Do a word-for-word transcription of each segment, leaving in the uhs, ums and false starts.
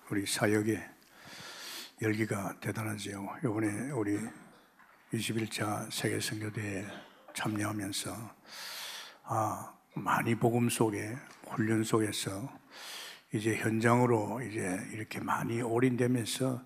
우리 사역의 열기가 대단하지요. 이번에 우리 이십일 차 세계선교대회에 참여하면서 아, 많이 복음 속에, 훈련 속에서 이제 현장으로 이제 이렇게 많이 올인되면서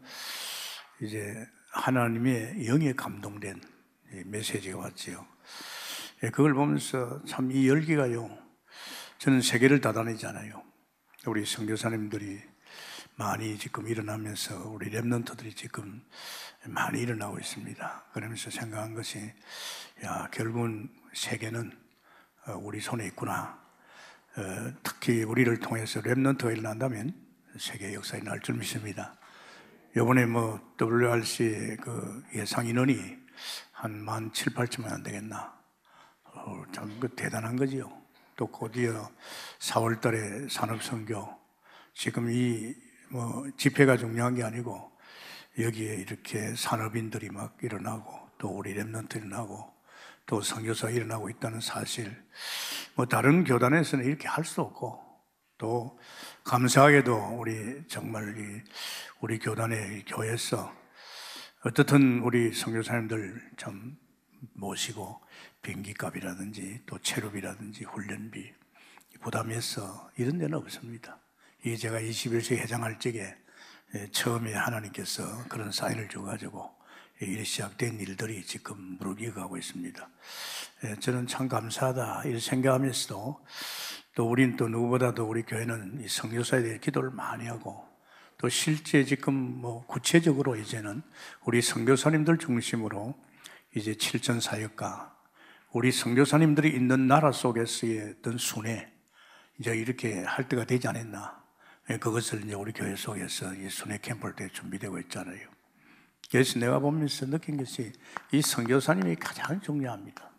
이제 하나님의 영에 감동된 메시지가 왔지요. 그걸 보면서 참 이 열기가요, 저는 세계를 다다니잖아요. 우리 선교사님들이 많이 지금 일어나면서 우리 렘넌트들이 지금 많이 일어나고 있습니다. 그러면서 생각한 것이, 야, 결국은 세계는 우리 손에 있구나. 어, 특히 우리를 통해서 렘넌트가 일어난다면 세계 역사에 날 줄 믿습니다. 이번에 뭐 더블유알씨 그 예상 인원이 한 만 칠, 팔천만 안 되겠나. 어, 참 그 대단한 거지요. 또 곧이어 사월 달에 산업선교, 지금 이 뭐 집회가 중요한 게 아니고 여기에 이렇게 산업인들이 막 일어나고 또 우리 렘넌트 일어나고 또 선교사 일어나고 있다는 사실, 뭐 다른 교단에서는 이렇게 할 수 없고, 또 감사하게도 우리 정말 이 우리 교단의 교회에서 어떻든 우리 선교사님들 참 모시고 비행기값이라든지 또 체류비라든지 훈련비 부담해서 이런 데는 없습니다. 이 제가 이십일 세 회장할 적에 처음에 하나님께서 그런 사인을 줘가지고 이 시작된 일들이 지금 무르익어가고 있습니다. 저는 참 감사하다 이렇게 생각하면서도, 또 우린 또 누구보다도 우리 교회는 이 선교사에 대해 기도를 많이 하고, 또 실제 지금 뭐 구체적으로 이제는 우리 선교사님들 중심으로 이제 칠천 사역과 우리 선교사님들이 있는 나라 속에서의 어떤 순회, 이제 이렇게 할 때가 되지 않았나. 그것을 이제 우리 교회 속에서 이 순회 캠프를 때 준비되고 있잖아요. 그래서 내가 보면서 느낀 것이 이 선교사님이 가장 중요합니다.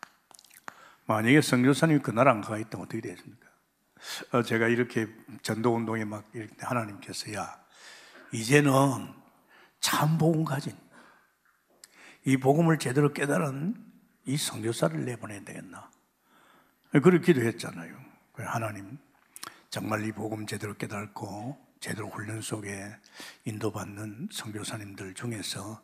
만약에 선교사님이 그 나라 안 가 있다면 어떻게 되겠습니까? 어, 제가 이렇게 전도운동에 막 이렇게 하나님께서, 야, 이제는 참 복음 가진, 이 복음을 제대로 깨달은 이 선교사를 내보내야 되겠나. 그렇게 기도했잖아요. 하나님, 정말 이 복음 제대로 깨닫고 제대로 훈련 속에 인도받는 선교사님들 중에서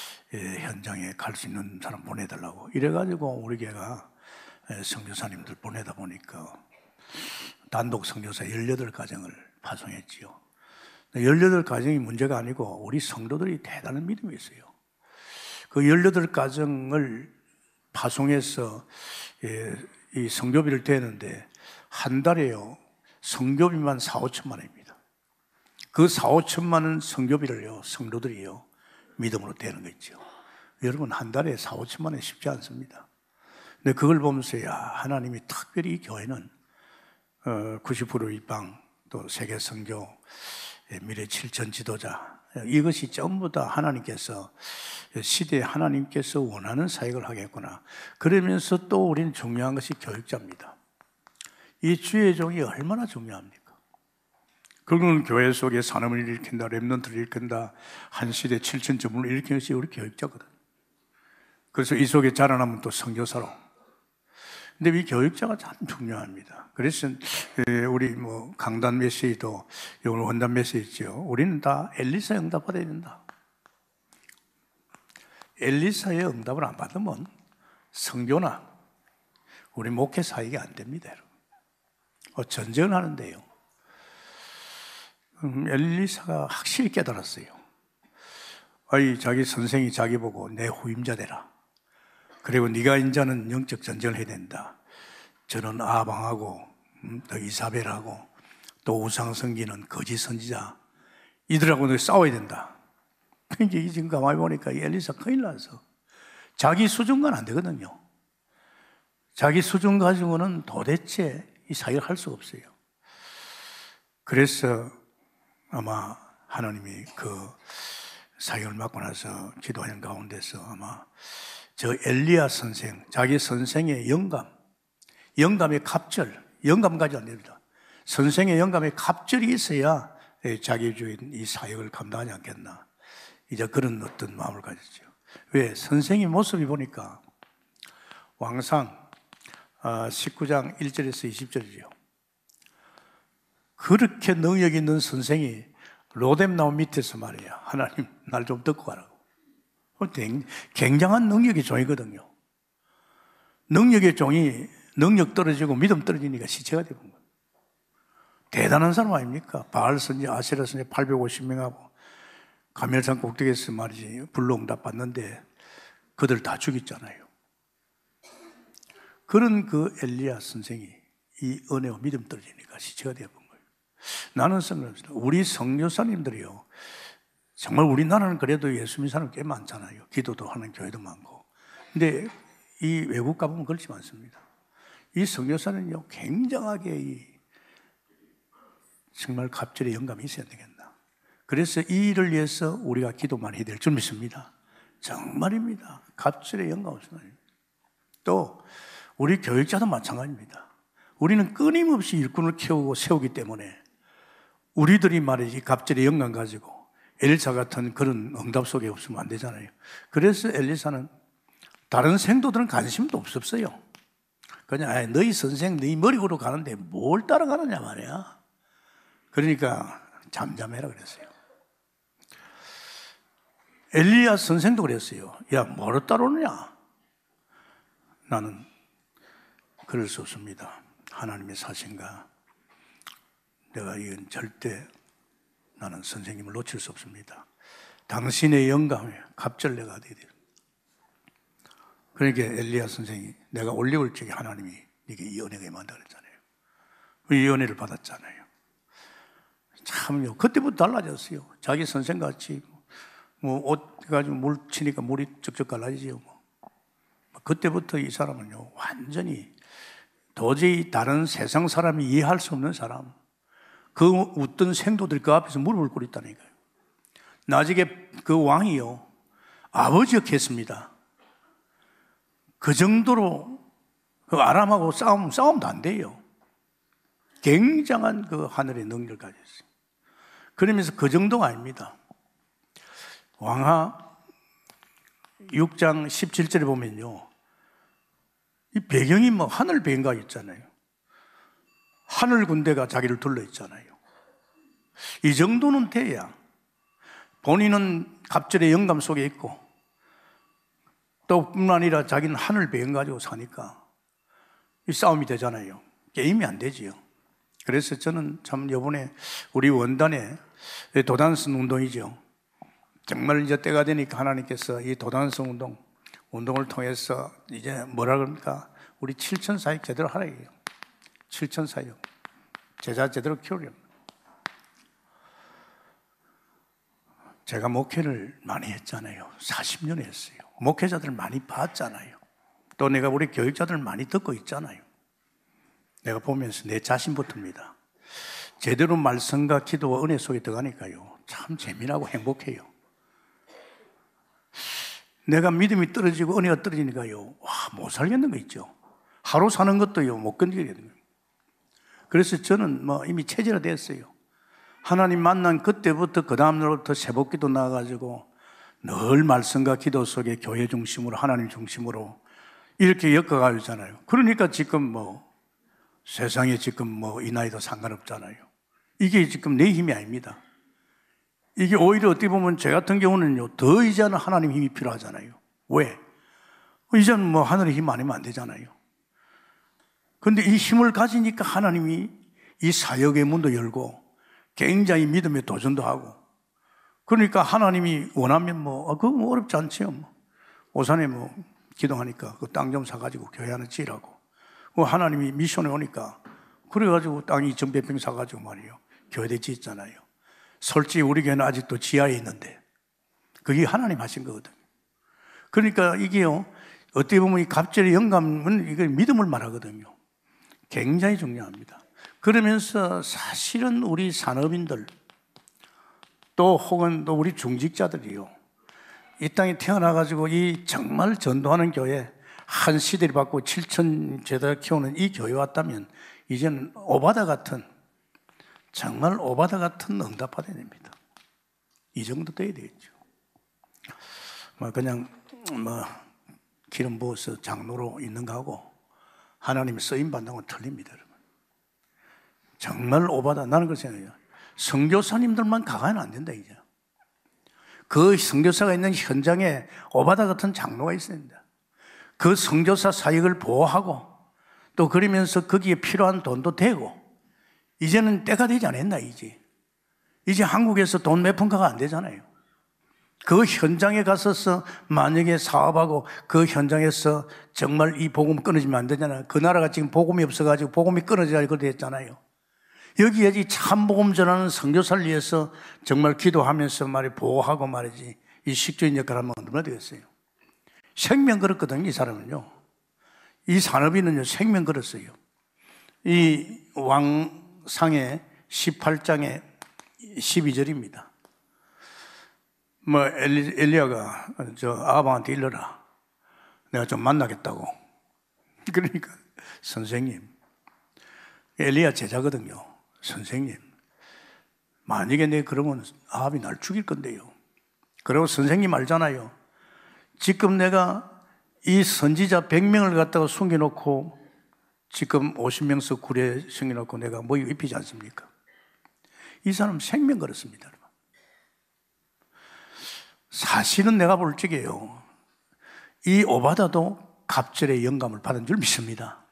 현장에 갈 수 있는 사람 보내달라고 이래가지고 우리 교회가 선교사님들 보내다 보니까 단독 선교사 열여덟 가정을 파송했지요. 열여덟 가정이 문제가 아니고 우리 성도들이 대단한 믿음이 있어요. 그 열여덟 가정을 파송해서 이 선교비를 대는데 한 달에요, 선교비만 사오천만 원입니다. 그 사오천만 원 선교비를요, 성도들이요, 믿음으로 대는 거죠. 여러분, 한 달에 사오천만 원 쉽지 않습니다. 근데 그걸 보면서, 야, 하나님이 특별히 이 교회는 어, 구십 퍼센트 입방, 또 세계 선교, 미래 칠천 지도자, 이것이 전부 다 하나님께서, 시대에 하나님께서 원하는 사역을 하겠구나. 그러면서 또 우리는 중요한 것이 교육자입니다. 이 주의 종이 얼마나 중요합니까? 그건 교회 속에 산업을 일으킨다, 렘넌트를 일으킨다, 한 시대 칠천 전문을 일으키는 것이 우리 교육자거든. 그래서 이 속에 자라나면 또 선교사로. 근데 이 교육자가 참 중요합니다. 그래서 우리 뭐 강단 메시지도, 오늘 원단 메시지죠. 우리는 다 엘리사의 응답 받아야 된다. 엘리사의 응답을 안 받으면 선교나 우리 목회 사역이 안 됩니다, 여러분. 어, 전쟁을 하는데요, 음, 엘리사가 확실히 깨달았어요. 아이, 자기 선생이 자기 보고 내 후임자 되라. 그리고 네가 인자는 영적 전쟁을 해야 된다. 저는 아방하고 음, 또 이사벨하고 또 우상 섬기는 거짓 선지자, 이들하고 싸워야 된다. 그러니까 지금 가만히 보니까 이 엘리사 큰일 나서 자기 수준과는 안 되거든요. 자기 수준 가지고는 도대체 이 사역을 할 수가 없어요. 그래서 아마 하나님이 그 사역을 맡고 나서 기도하는 가운데서 아마 저 엘리야 선생, 자기 선생의 영감, 영감의 갑절, 영감 가지고 안 됩니다. 선생의 영감의 갑절이 있어야 자기 주인 이 사역을 감당하지 않겠나. 이제 그런 어떤 마음을 가졌죠. 왜? 선생의 모습이 보니까 왕상 십구 장 일 절에서 이십 절이죠. 그렇게 능력 있는 선생이 로뎀나무 밑에서 말이야. 하나님, 날 좀 듣고 가라고. 굉장한 능력의 종이거든요. 능력의 종이 능력 떨어지고 믿음 떨어지니까 시체가 되는 거예요. 대단한 사람 아닙니까? 바알 선지, 아세라 선지 팔백오십 명하고 가멜산 꼭대기에서 말이지 불로응답 받는데 그들 다 죽였잖아요. 그런 그 엘리야 선생이 이 은혜와 믿음 떨어지니까 시체가 되어본 거예요. 나는 생각합니다. 우리 선교사님들이요, 정말 우리나라는 그래도 예수 믿는 사람 꽤 많잖아요. 기도도 하는 교회도 많고. 근데 이 외국 가보면 그렇지 않습니다. 이 선교사는요, 굉장하게 이 정말 갑절의 영감이 있어야 되겠다. 그래서 이 일을 위해서 우리가 기도 많이 해야 될 줄 믿습니다. 정말입니다. 갑절의 영감 없습니다. 또 우리 교육자도 마찬가지입니다. 우리는 끊임없이 일꾼을 키우고 세우기 때문에 우리들이 말이지 갑절의 영감 가지고 엘리사 같은 그런 응답 속에 없으면 안 되잖아요. 그래서 엘리사는 다른 생도들은 관심도 없었어요. 그냥 너희 선생 너희 머리로 가는데 뭘 따라가느냐 말이야. 그러니까 잠잠해라 그랬어요. 엘리야 선생도 그랬어요. 야, 뭐로 따라오느냐? 나는 그럴 수 없습니다. 하나님의 사신과 내가 이건 절대 나는 선생님을 놓칠 수 없습니다. 당신의 영감에 갑절내가 돼야 돼요. 그러니까 엘리야 선생이 내가 올리올 적에 하나님이 네게 이 은혜가 임한다 그랬잖아요. 이 은혜를 받았잖아요. 참요. 그때부터 달라졌어요. 자기 선생같이 뭐 옷 가지고 물 치니까 물이 쩍쩍 갈라지죠. 뭐. 그때부터 이 사람은요, 완전히 도저히 다른 세상 사람이 이해할 수 없는 사람. 그 웃던 생도들 그 앞에서 무릎을 꿇었다니까요. 나중에 그 왕이요, 아버지였겠습니다. 그 정도로 그 아람하고 싸움, 싸움도 안 돼요. 굉장한 그 하늘의 능력을 가졌어요. 그러면서 그 정도가 아닙니다. 왕하 육 장 십칠 절에 보면요, 이 배경이 뭐 하늘 배경가 있잖아요. 하늘 군대가 자기를 둘러 있잖아요. 이 정도는 돼야 본인은 갑절의 영감 속에 있고 또 뿐만 아니라 자기는 하늘 배경 가지고 사니까 이 싸움이 되잖아요. 게임이 안 되지요. 그래서 저는 참 이번에 우리 원단에 도단성 운동이죠. 정말 이제 때가 되니까 하나님께서 이 도단성 운동, 운동을 통해서 이제 뭐라 그럽니까? 우리 칠천 사역 제대로 하라 해요. 칠천 사역. 제자 제대로 키우려고. 제가 목회를 많이 했잖아요. 사십 년 했어요. 목회자들 많이 봤잖아요. 또 내가 우리 교육자들 많이 듣고 있잖아요. 내가 보면서 내 자신부터입니다. 제대로 말씀과 기도와 은혜 속에 들어가니까요, 참 재미나고 행복해요. 내가 믿음이 떨어지고 은혜가 떨어지니까요, 와, 못 살겠는 거 있죠. 하루 사는 것도요, 못 견디게 되는 거예요. 그래서 저는 뭐 이미 체질화됐어요. 하나님 만난 그때부터 그 다음날부터 새벽기도 나가가지고 늘 말씀과 기도 속에 교회 중심으로, 하나님 중심으로 이렇게 엮어가고 있잖아요. 그러니까 지금 뭐 세상에 지금 뭐 이 나이도 상관없잖아요. 이게 지금 내 힘이 아닙니다. 이게 오히려 어떻게 보면 제 같은 경우는요, 더 이제는 하나님 힘이 필요하잖아요. 왜? 이제는 뭐 하늘의 힘 아니면 안 되잖아요. 근데 이 힘을 가지니까 하나님이 이 사역의 문도 열고 굉장히 믿음의 도전도 하고, 그러니까 하나님이 원하면 뭐, 그거 뭐 어렵지 않지요. 뭐. 오산에 뭐 기도하니까 그 땅 좀 사가지고 교회 하나 지으라고. 하나님이 미션에 오니까 그래가지고 땅 이천 백 평 사가지고 말이에요, 교회대 짓잖아요. 솔직히 우리 교회는 아직도 지하에 있는데 그게 하나님 하신 거거든요. 그러니까 이게요, 어떻게 보면 이 갑절의 영감은 이게 믿음을 말하거든요. 굉장히 중요합니다. 그러면서 사실은 우리 산업인들 또 혹은 또 우리 중직자들이요, 이 땅에 태어나가지고 이 정말 전도하는 교회 한 시대를 받고 칠천 제자 키우는 이 교회 왔다면 이제는 오바다 같은, 정말 오바다 같은 응답받아야 됩니다. 이 정도 돼야 되겠죠. 뭐 그냥 뭐 기름 부어서 장로로 있는 거하고 하나님 쓰임 받는 건 틀립니다, 여러분. 정말 오바다. 나는 그 생각이에요. 선교사님들만 가가면 안 된다 이제. 그 선교사가 있는 현장에 오바다 같은 장로가 있어야 된다. 그 선교사 사역을 보호하고 또 그러면서 거기에 필요한 돈도 대고. 이제는 때가 되지 않았나 이제. 이제 한국에서 돈 몇 푼가가 안 되잖아요. 그 현장에 가서서 만약에 사업하고 그 현장에서 정말 이 복음 끊어지면 안 되잖아요. 그 나라가 지금 복음이 없어가지고 복음이 끊어져야 그렇게 했잖아요. 여기에 이 참복음 전하는 선교사를 위해서 정말 기도하면서 말이 보호하고 말이지 이 식주인 역할을 하면 얼마나 되겠어요. 생명 걸었거든요. 이 사람은요. 이 산업인은요 생명 걸었어요. 이 왕상의 십팔 장의 십이 절입니다. 뭐 엘리, 엘리야가 저 아합한테 일러라. 내가 좀 만나겠다고. 그러니까 선생님, 엘리야 제자거든요. 선생님, 만약에 내 그러면 아합이 날 죽일 건데요. 그리고 선생님 알잖아요. 지금 내가 이 선지자 백 명을 갖다가 숨겨놓고 지금 오십 명씩 굴에 숨겨놓고 내가 뭐 입히지 않습니까? 이 사람 생명 걸었습니다. 사실은 내가 볼 적에요. 이 오바다도 갑절의 영감을 받은 줄 믿습니다.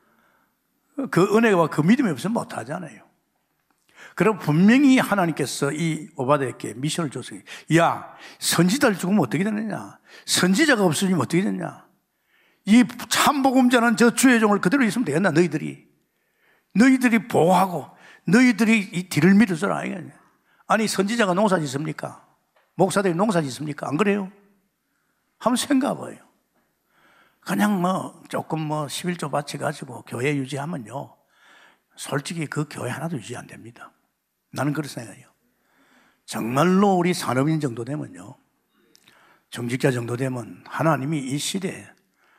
그 은혜와 그 믿음이 없으면 못하잖아요. 그리고 분명히 하나님께서 이 오바다에게 미션을 줬어요. 야, 선지자를 죽으면 어떻게 되느냐? 선지자가 없으면 어떻게 되느냐? 이 참복음자는 저 주의 종을 그대로 있으면 되겠나? 너희들이. 너희들이 보호하고 너희들이 이 뒤를 밀어줘라. 아니 선지자가 농사 짓습니까? 목사들이 농사 짓습니까? 안 그래요? 한번 생각해봐요. 그냥 뭐 조금 뭐 십일조 바쳐가지고 교회 유지하면요 솔직히 그 교회 하나도 유지 안 됩니다. 나는 그렇게 생각해요. 정말로 우리 산업인 정도 되면요, 정직자 정도 되면 하나님이 이 시대에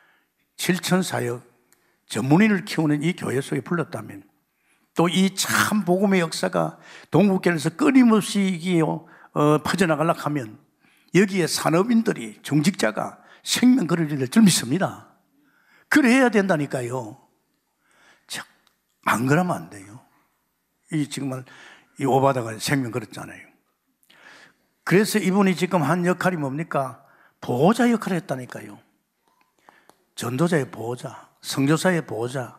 실천사역 전문인을 키우는 이 교회 속에 불렀다면 또 이 참 복음의 역사가 동국교회에서 끊임없이 어, 퍼져나가려고 하면 여기에 산업인들이 정직자가 생명 걸어야 될 줄 믿습니다. 그래야 된다니까요. 참, 안 그러면 안 돼요. 이 정말 이 오바다가 생명 걸었잖아요. 그래서 이분이 지금 한 역할이 뭡니까? 보호자 역할을 했다니까요. 전도자의 보호자, 선교사의 보호자,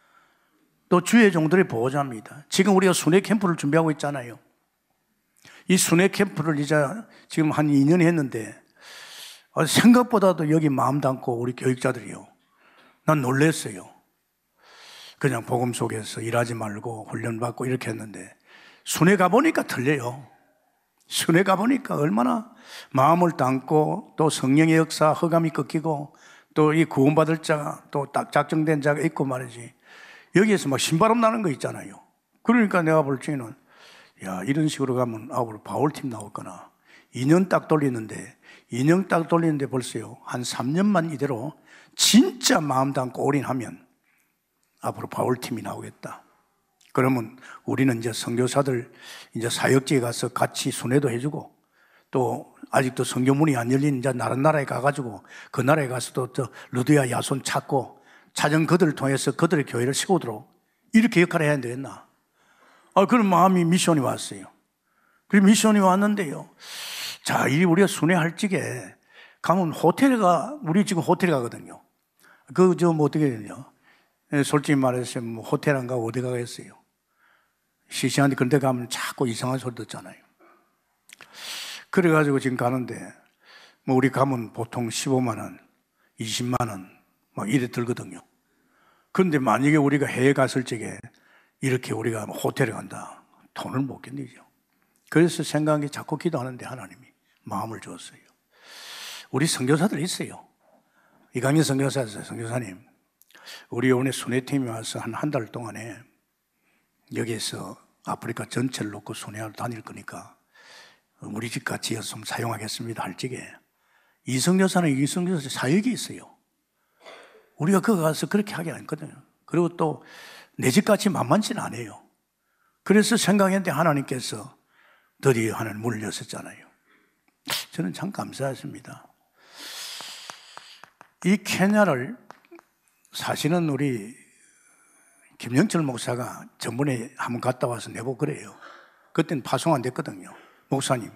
또 주의 종들의 보호자입니다. 지금 우리가 순회 캠프를 준비하고 있잖아요. 이 순회 캠프를 이제 지금 한 이 년 했는데 생각보다도 여기 마음 담고 우리 교육자들이요, 난 놀랐어요. 그냥 복음 속에서 일하지 말고 훈련받고 이렇게 했는데 순회 가보니까 틀려요. 순회 가보니까 얼마나 마음을 담고 또 성령의 역사 허감이 꺾이고 또 이 구원받을 자가 또 딱 작정된 자가 있고 말이지. 여기에서 막 신바람 나는 거 있잖아요. 그러니까 내가 볼 적에는 야, 이런 식으로 가면 앞으로 바울팀 나올 거나 이 년 딱 돌리는데 이 년 딱 돌리는데 벌써요 한 삼 년만 이대로 진짜 마음 담고 올인하면 앞으로 바울팀이 나오겠다. 그러면 우리는 이제 선교사들 이제 사역지에 가서 같이 순회도 해주고 또 아직도 선교문이 안 열린 이제 다른 나라에 가가지고 그 나라에 가서도 저 루드야 야손 찾고 찾은 그들을 통해서 그들의 교회를 세우도록 이렇게 역할을 해야 되겠나? 아, 그런 마음이 미션이 왔어요. 그 미션이 왔는데요. 자, 이 우리가 순회할 적에 가면 호텔에 가, 우리 지금 호텔에 가거든요. 그, 저, 뭐 어떻게 되냐. 솔직히 말해서 뭐 호텔 안 가고 어디 가겠어요. 시시한데 그런 데 가면 자꾸 이상한 소리 듣잖아요. 그래가지고 지금 가는데 뭐 우리 가면 보통 십오만 원, 이십만 원 막 이래 들거든요. 그런데 만약에 우리가 해외 갔을 적에 이렇게 우리가 호텔에 간다. 돈을 못 견디죠. 그래서 생각이 자꾸 기도하는데 하나님이 마음을 주었어요. 우리 선교사들 있어요. 이강민 선교사 있어요. 선교사님, 우리 이번에 순회팀이 와서 한 한 달 동안에 여기에서 아프리카 전체를 놓고 순회하러 다닐 거니까 우리 집 같이 좀 사용하겠습니다 할 적에 이선교사는 이선교사 사역이 있어요. 우리가 거기 가서 그렇게 하게 않거든요. 그리고 또 내 집같이 만만치는 않아요. 그래서 생각했는데 하나님께서 드디어 하나님 문을 여셨잖아요. 저는 참 감사했습니다. 이 케냐를 사실은 우리 김영철 목사가 전번에 한번 갔다 와서 내보고 그래요. 그때는 파송 안 됐거든요. 목사님,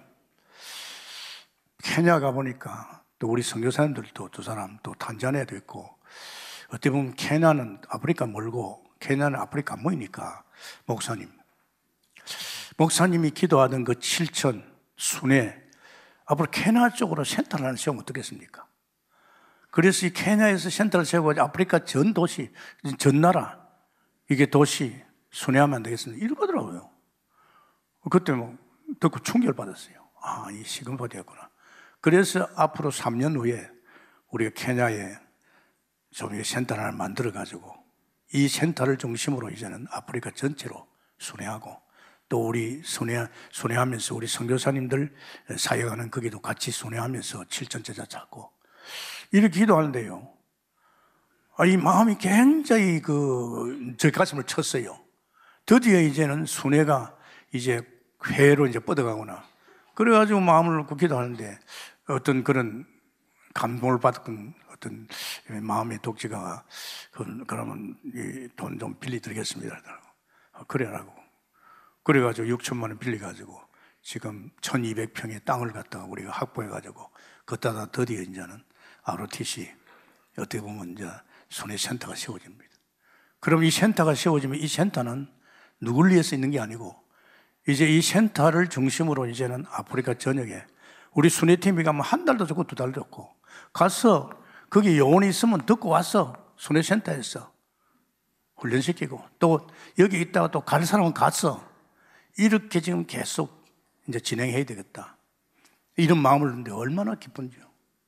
케냐 가보니까 또 우리 선교사님들도 두 사람 또 탄자니아도 있고, 어떻게 보면 케냐는 아프리카 멀고 케냐는 아프리카 안 모이니까 목사님, 목사님이 기도하던 그 칠천 순회 앞으로 케냐 쪽으로 센터를 하나 세우면 어떻겠습니까? 그래서 이 케냐에서 센터를 세우고 아프리카 전 도시, 전 나라, 이게 도시 순회하면 안 되겠습니까? 이러더라고요. 그때 뭐 듣고 충격받았어요. 아, 이 시금포 되었구나. 그래서 앞으로 삼 년 후에 우리가 케냐에 좀 센터를 하나 만들어가지고 이 센터를 중심으로 이제는 아프리카 전체로 순회하고 또 우리 순회, 순회하면서 우리 선교사님들 사역하는 거기도 같이 순회하면서 칠천 제자 찾고 이렇게 기도하는데요. 아, 이 마음이 굉장히 그, 제 가슴을 쳤어요. 드디어 이제는 순회가 이제 회로 이제 뻗어가구나. 그래가지고 마음을 놓고 기도하는데 어떤 그런 감동을 받은 어떤 마음의 독지가 그, 그러면 돈 좀 빌려드리겠습니다. 아, 그래라고. 그래가지고 육천만 원 빌려가지고 지금 천이백 평의 땅을 갖다가 우리가 확보해가지고 그따다 드디어 이제는 알오티씨 어떻게 보면 이제 순회 센터가 세워집니다. 그럼 이 센터가 세워지면 이 센터는 누굴 위해서 있는 게 아니고 이제 이 센터를 중심으로 이제는 아프리카 전역에 우리 순회팀이 가면 한 달도 좋고 두 달도 좋고 가서 거기 요원이 있으면 듣고 와서 순회센터에서 훈련시키고 또 여기 있다가 또 갈 사람은 가서 이렇게 지금 계속 이제 진행해야 되겠다. 이런 마음을 듣는데 얼마나 기쁜지요.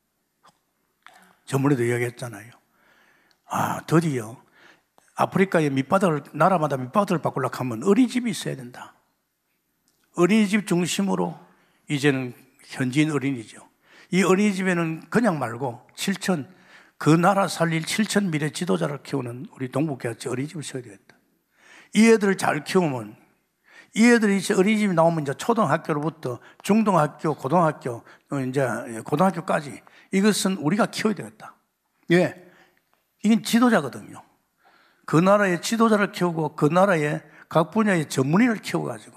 저번에도 이야기했잖아요. 아, 드디어 아프리카의 밑바닥을, 나라마다 밑바닥을 바꾸려고 하면 어린이집이 있어야 된다. 어린이집 중심으로 이제는 현지인 어린이죠. 이 어린이집에는 그냥 말고 칠천, 그 나라 살릴 칠천 미래 지도자를 키우는 우리 동북교회 어린이집을 세워야 되겠다. 이 애들을 잘 키우면 이 애들이 이제 어린이집이 나오면 이제 초등학교로부터 중등학교, 고등학교, 이제 고등학교까지 이것은 우리가 키워야 되겠다. 예. 이건 지도자거든요. 그 나라의 지도자를 키우고 그 나라의 각 분야의 전문의를 키워가지고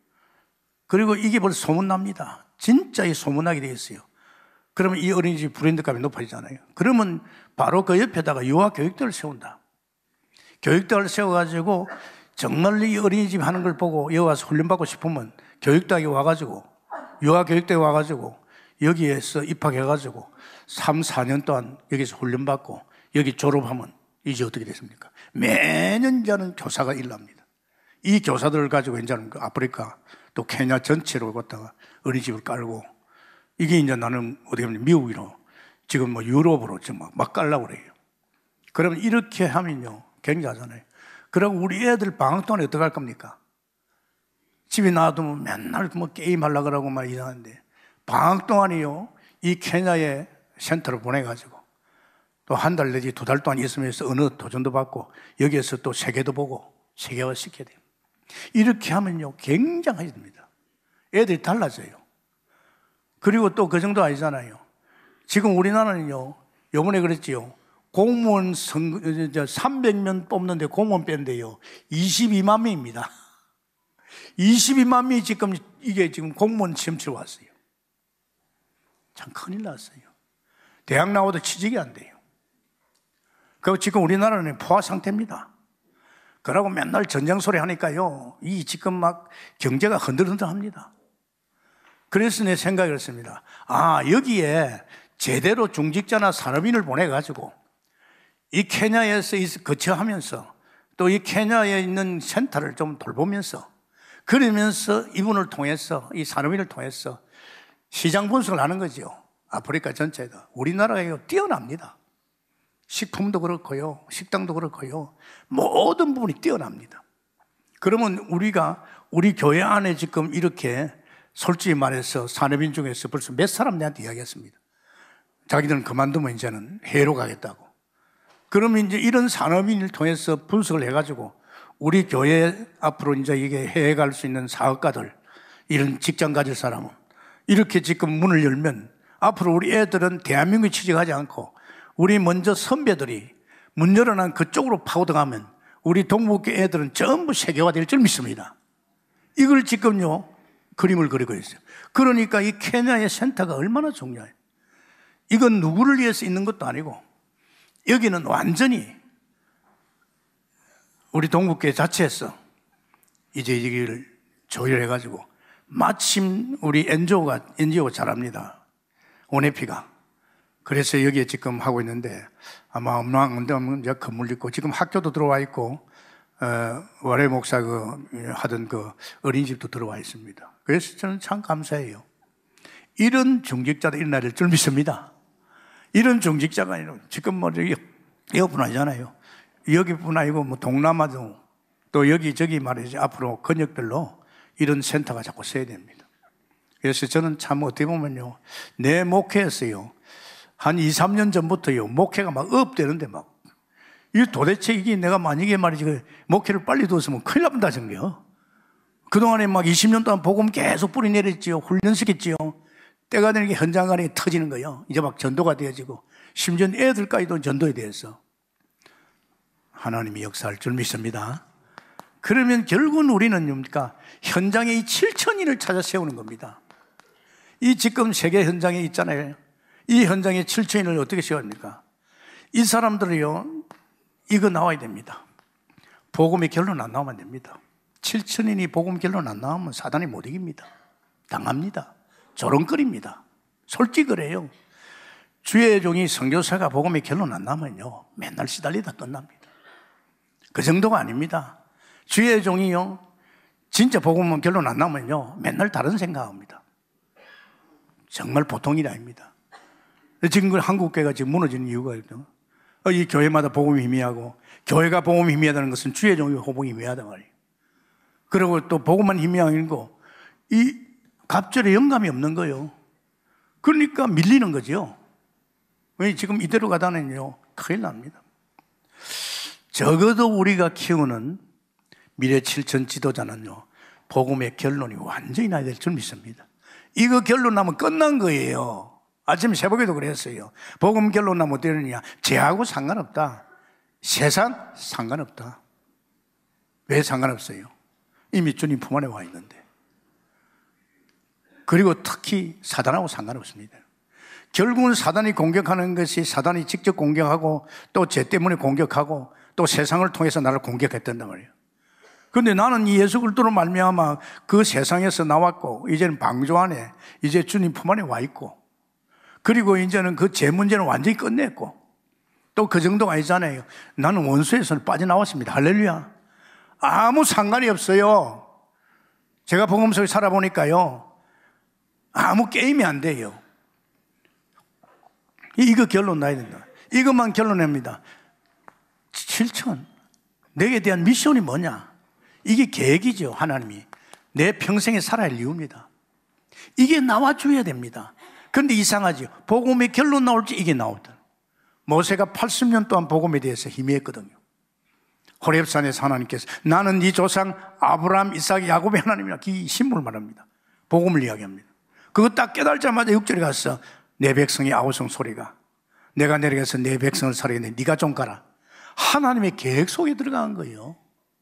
그리고 이게 벌써 소문납니다. 진짜 이 소문나게 되어 있어요. 그러면 이 어린이집 브랜드값이 높아지잖아요. 그러면 바로 그 옆에다가 유아 교육대를 세운다. 교육대를 세워가지고 정말 이 어린이집 하는 걸 보고 여기 와서 훈련받고 싶으면 교육대학에 와가지고 유아 교육대에 와가지고 여기에서 입학해가지고 삼, 사 년 동안 여기서 훈련받고 여기 졸업하면 이제 어떻게 됐습니까? 매년 이제는 교사가 일납니다. 이 교사들을 가지고 이제는 아프리카 또 케냐 전체로 갔다가 어린이집을 깔고 이게 이제 나는 어떻게 보면 미국이로 지금 뭐 유럽으로 지금 막, 막 깔라고 그래요. 그러면 이렇게 하면요 굉장하잖아요. 그리고 우리 애들 방학 동안에 어떻게 할 겁니까? 집에 놔두면 맨날 뭐 게임하려고 그러고 막 이러는데 방학 동안이요 이 케냐에 센터를 보내가지고 또 한 달 내지 두 달 동안 있으면서 어느 도전도 받고 여기에서 또 세계도 보고 세계화 시켜야 돼요. 이렇게 하면요 굉장하게 됩니다. 애들이 달라져요. 그리고 또 그 정도 아니잖아요. 지금 우리나라는요 요번에 그랬지요. 공무원 선, 삼백 명 뽑는데 공무원 뺀데요 이십이만 명입니다. 이십이만 명이 지금 이게 지금 공무원 시험 치러 왔어요. 참 큰일 났어요. 대학 나와도 취직이 안 돼요. 그리고 지금 우리나라는 포화 상태입니다. 그러고 맨날 전쟁 소리 하니까요 이 지금 막 경제가 흔들흔들합니다. 그래서 내 생각이 그렇습니다. 아, 여기에 제대로 중직자나 산업인을 보내가지고 이 케냐에서 거처하면서 또 이 케냐에 있는 센터를 좀 돌보면서 그러면서 이분을 통해서 이 산업인을 통해서 시장 분석을 하는 거죠. 아프리카 전체가. 우리나라가 뛰어납니다. 식품도 그렇고요. 식당도 그렇고요. 모든 부분이 뛰어납니다. 그러면 우리가 우리 교회 안에 지금 이렇게 솔직히 말해서 산업인 중에서 벌써 몇 사람 내한테 이야기했습니다. 자기들은 그만두면 이제는 해외로 가겠다고. 그러면 이제 이런 산업인을 통해서 분석을 해가지고 우리 교회 앞으로 이제 이게 해외 갈 수 있는 사업가들, 이런 직장 가질 사람은 이렇게 지금 문을 열면 앞으로 우리 애들은 대한민국에 취직하지 않고 우리 먼저 선배들이 문 열어난 그쪽으로 파고들어가면 우리 동북교 애들은 전부 세계화 될 줄 믿습니다. 이걸 지금요 그림을 그리고 있어요. 그러니까 이 케냐의 센터가 얼마나 중요해요. 이건 누구를 위해서 있는 것도 아니고 여기는 완전히 우리 동국교회 자체에서 이제 이걸 조율해가지고 마침 우리 엔지오가 엔지오가 잘합니다. 오네피가. 그래서 여기에 지금 하고 있는데 아마 엄마한테 이제 건물 있고 지금 학교도 들어와 있고 어, 월해 목사 그 하던 그 어린이집도 들어와 있습니다. 그래서 저는 참 감사해요. 이런 중직자도 일어날 줄 믿습니다. 이런 중직자가 아니라 지금 뭐 여기 여기뿐 아니잖아요. 여기뿐 아니고 뭐 동남아도 또 여기저기 말이지 앞으로 근역들로 이런 센터가 자꾸 써야 됩니다. 그래서 저는 참 어떻게 보면요 내 목회에서요 한 이, 삼 년 전부터요 목회가 막 업되는데 막 이 도대체 이게 내가 만약에 말이지 목회를 빨리 뒀으면 큰일 납니다 정말. 그동안에 막 이십 년 동안 복음 계속 뿌리 내렸지요. 훈련시켰지요. 때가 되는 게 현장 간에 터지는 거예요. 이제 막 전도가 되어지고 심지어 애들까지도 전도에 대해서 하나님이 역사할 줄 믿습니다. 그러면 결국은 우리는 뭡니까? 현장에 이 칠천인을 찾아 세우는 겁니다. 이 지금 세계 현장에 있잖아요. 이 현장에 칠천인을 어떻게 세웁니까? 이 사람들이요 이거 나와야 됩니다. 복음의 결론 안 나오면 안 됩니다. 칠천인이 복음 결론 안 나오면 사단이 못 이깁니다. 당합니다. 조롱거립니다. 솔직히 그래요. 주의 종이 선교사가 복음의 결론 안 나면요 맨날 시달리다 끝납니다. 그 정도가 아닙니다. 주의 종이요 진짜 복음 결론 안 나면요 맨날 다른 생각합니다. 정말 보통 일이 아닙니다. 지금 그 한국교회가 지금 무너지는 이유가 있죠. 이 교회마다 복음이 희미하고 교회가 복음이 희미하다는 것은 주의 종이 복음이 희미하단 말이에요. 그리고 또 복음만 희미하고 이 갑절에 영감이 없는 거예요. 그러니까 밀리는 거죠. 왜 지금 이대로 가다는요 큰일 납니다. 적어도 우리가 키우는 미래 칠천 지도자는요 복음의 결론이 완전히 나야 될 줄 믿습니다. 이거 결론 나면 끝난 거예요. 아침 새벽에도 그랬어요. 복음 결론 나면 어떻게 되느냐? 죄하고 상관없다. 세상 상관없다. 왜 상관없어요? 이미 주님 품 안에 와 있는데. 그리고 특히 사단하고 상관없습니다. 결국은 사단이 공격하는 것이 사단이 직접 공격하고 또 죄 때문에 공격하고 또 세상을 통해서 나를 공격했단 말이에요. 그런데 나는 이 예수 그리스도로 말미암아 그 세상에서 나왔고 이제는 방주 안에 이제 주님 품 안에 와 있고 그리고 이제는 그 죄 문제는 완전히 끝냈고 또 그 정도가 아니잖아요. 나는 원수에서 빠져나왔습니다. 할렐루야. 아무 상관이 없어요. 제가 복음 속에 살아보니까요 아무 게임이 안 돼요. 이거 결론 나야 된다. 이것만 결론 냅니다. 칠천 내게 대한 미션이 뭐냐? 이게 계획이죠. 하나님이 내 평생에 살아야 할 이유입니다. 이게 나와줘야 됩니다. 그런데 이상하죠. 복음의 결론 나올지 이게 나오다. 모세가 팔십 년 동안 복음에 대해서 희미했거든요. 호렙산에서 하나님께서 나는 네 조상 아브라함, 이삭, 야곱의 하나님이라 이 신분을 말합니다. 복음을 이야기합니다. 그거 딱 깨달자마자 육 절에 가서 내 백성의 아우성 소리가 내가 내려가서 내 백성을 살리겠네. 네가 좀 가라. 하나님의 계획 속에 들어가는 거예요.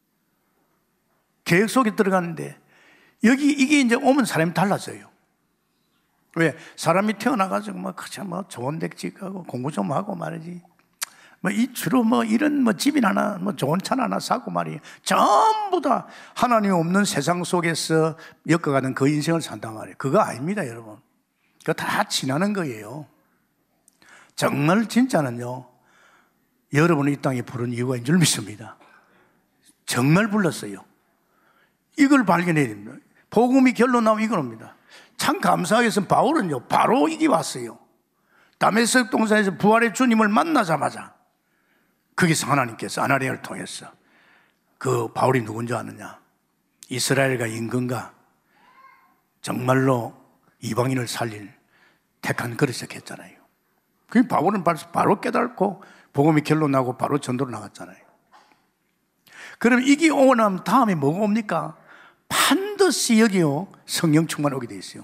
계획 속에 들어가는데 여기 이게 이제 오면 사람이 달라져요. 왜? 사람이 태어나가지고 뭐 그저 뭐 좋은 댁집하고 공부 좀 하고 말이지. 뭐 이 주로 뭐 이런 뭐 집이나 하나 뭐 좋은 차나 하나 사고 말이에요. 전부 다 하나님이 없는 세상 속에서 엮어가는 그 인생을 산단 말이에요. 그거 아닙니다, 여러분. 그거 다 지나는 거예요. 정말 진짜는요. 여러분을 이 땅에 부른 이유가 있는 줄 믿습니다. 정말 불렀어요. 이걸 발견해야 됩니다. 복음이 결론 나오면 이겁니다. 참 감사하게 해서 바울은요 바로 이게 왔어요. 다메섹 동산에서 부활의 주님을 만나자마자 거기서 하나님께서 아나니아를 통해서 그 바울이 누군지 아느냐? 이스라엘과 임금과 정말로 이방인을 살릴 택한 그릇을 했잖아요. 그 바울은 바로 깨달고 복음이 결론 나고 바로 전도로 나갔잖아요. 그럼 이게 오고 나면 다음에 뭐가 옵니까? 반드시 여기요 성령 충만 오게 돼 있어요.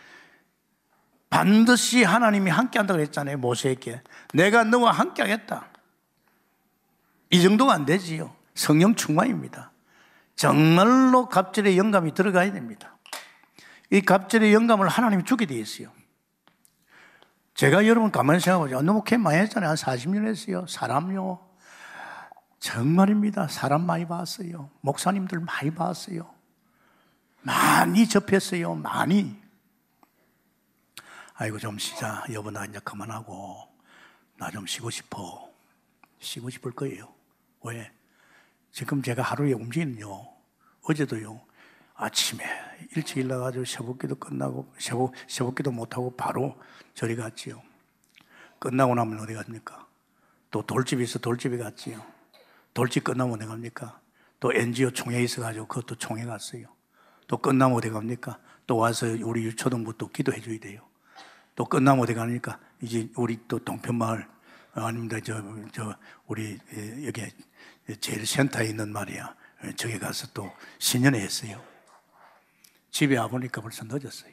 반드시 하나님이 함께 한다고 했잖아요. 모세에게 내가 너와 함께 하겠다. 이 정도가 안 되지요. 성령 충만입니다. 정말로 갑절의 영감이 들어가야 됩니다. 이 갑절의 영감을 하나님이 주게 되어 있어요. 제가 여러분 가만히 생각해보죠. 너무 캠 많이 했잖아요. 한 사십 년 했어요. 사람요. 정말입니다. 사람 많이 봤어요. 목사님들 많이 봤어요. 많이 접했어요. 많이. 아이고 좀 쉬자. 여보 나 이제 그만하고 나 좀 쉬고 싶어. 쉬고 싶을 거예요. 왜? 지금 제가 하루에 움직이는요. 어제도요. 아침에 일찍 일어나가지고 새벽기도 끝나고 새벽, 새벽기도 못하고 바로 저리 갔지요. 끝나고 나면 어디 갑니까? 또 돌집이 있어 돌집에 갔지요. 돌집 끝나면 어디 갑니까? 또 엔지오 총회 있어가지고 그것도 총회 갔어요. 또 끝나면 어디 갑니까? 또 와서 우리 유초동부 또 기도해 줘야 돼요. 또 끝나면 어디 가니까 이제 우리 또 동편마을 아닙니다. 저, 저 우리 여기 제일 센터에 있는 말이야. 저기 가서 또 신년회 했어요. 집에 와보니까 벌써 늦었어요.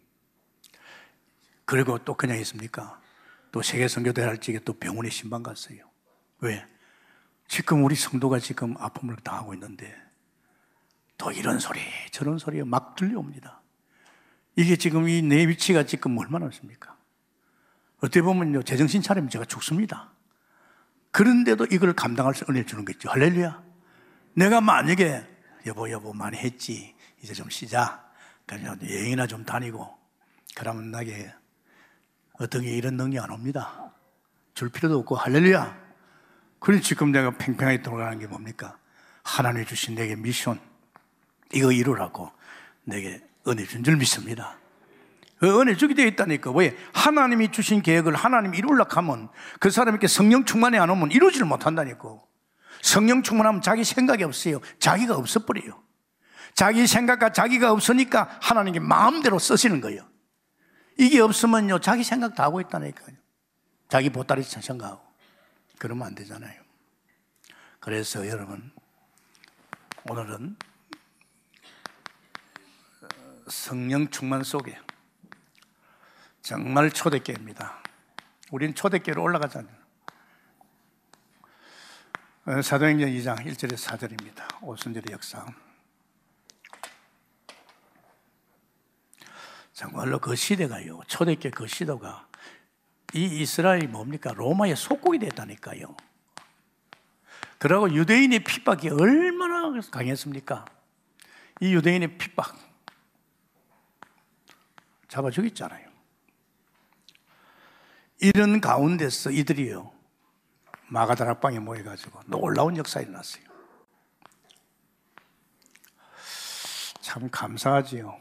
그리고 또 그냥 있습니까? 또 세계선교대 할 적에 또 병원에 신방 갔어요. 왜? 지금 우리 성도가 지금 아픔을 당하고 있는데 또 이런 소리 저런 소리가 막 들려옵니다. 이게 지금 이 내 위치가 지금 얼마나 없습니까? 어떻게 보면요, 제정신 차리면 제가 죽습니다. 그런데도 이걸 감당할 수 은혜를 주는 거죠. 할렐루야. 내가 만약에 여보 여보 많이 했지 이제 좀 쉬자. 그냥 여행이나 좀 다니고 그러면 나게 어떤 게 이런 능력 안 옵니다. 줄 필요도 없고 할렐루야. 그래서 지금 내가 팽팽하게 돌아가는 게 뭡니까? 하나님이 주신 내게 미션 이거 이루라고 내게 은혜 준 줄 믿습니다. 그 은혜 주게 되어 있다니까. 왜? 하나님이 주신 계획을 하나님이 이루려고 하면 그 사람에게 성령 충만이 안 오면 이루지를 못한다니까. 성령 충만하면 자기 생각이 없어요. 자기가 없어버려요. 자기 생각과 자기가 없으니까 하나님께 마음대로 쓰시는 거예요. 이게 없으면요 자기 생각 다 하고 있다니까요. 자기 보따리 생각하고. 그러면 안 되잖아요. 그래서 여러분 오늘은 성령 충만 속에 정말 초대교회입니다. 우리는 초대교회로 올라가잖아요. 사도행전 이 장 일 절에서 사 절입니다. 오순절의 역사. 정말로 그 시대가요, 초대교회 그 시대가 이 이스라엘이 뭡니까? 로마의 속국이 됐다니까요. 그러고 유대인의 핍박이 얼마나 강했습니까? 이 유대인의 핍박 잡아 죽였잖아요. 이런 가운데서 이들이요 마가다락방에 모여가지고 놀라운 역사가 일어났어요. 참 감사하지요.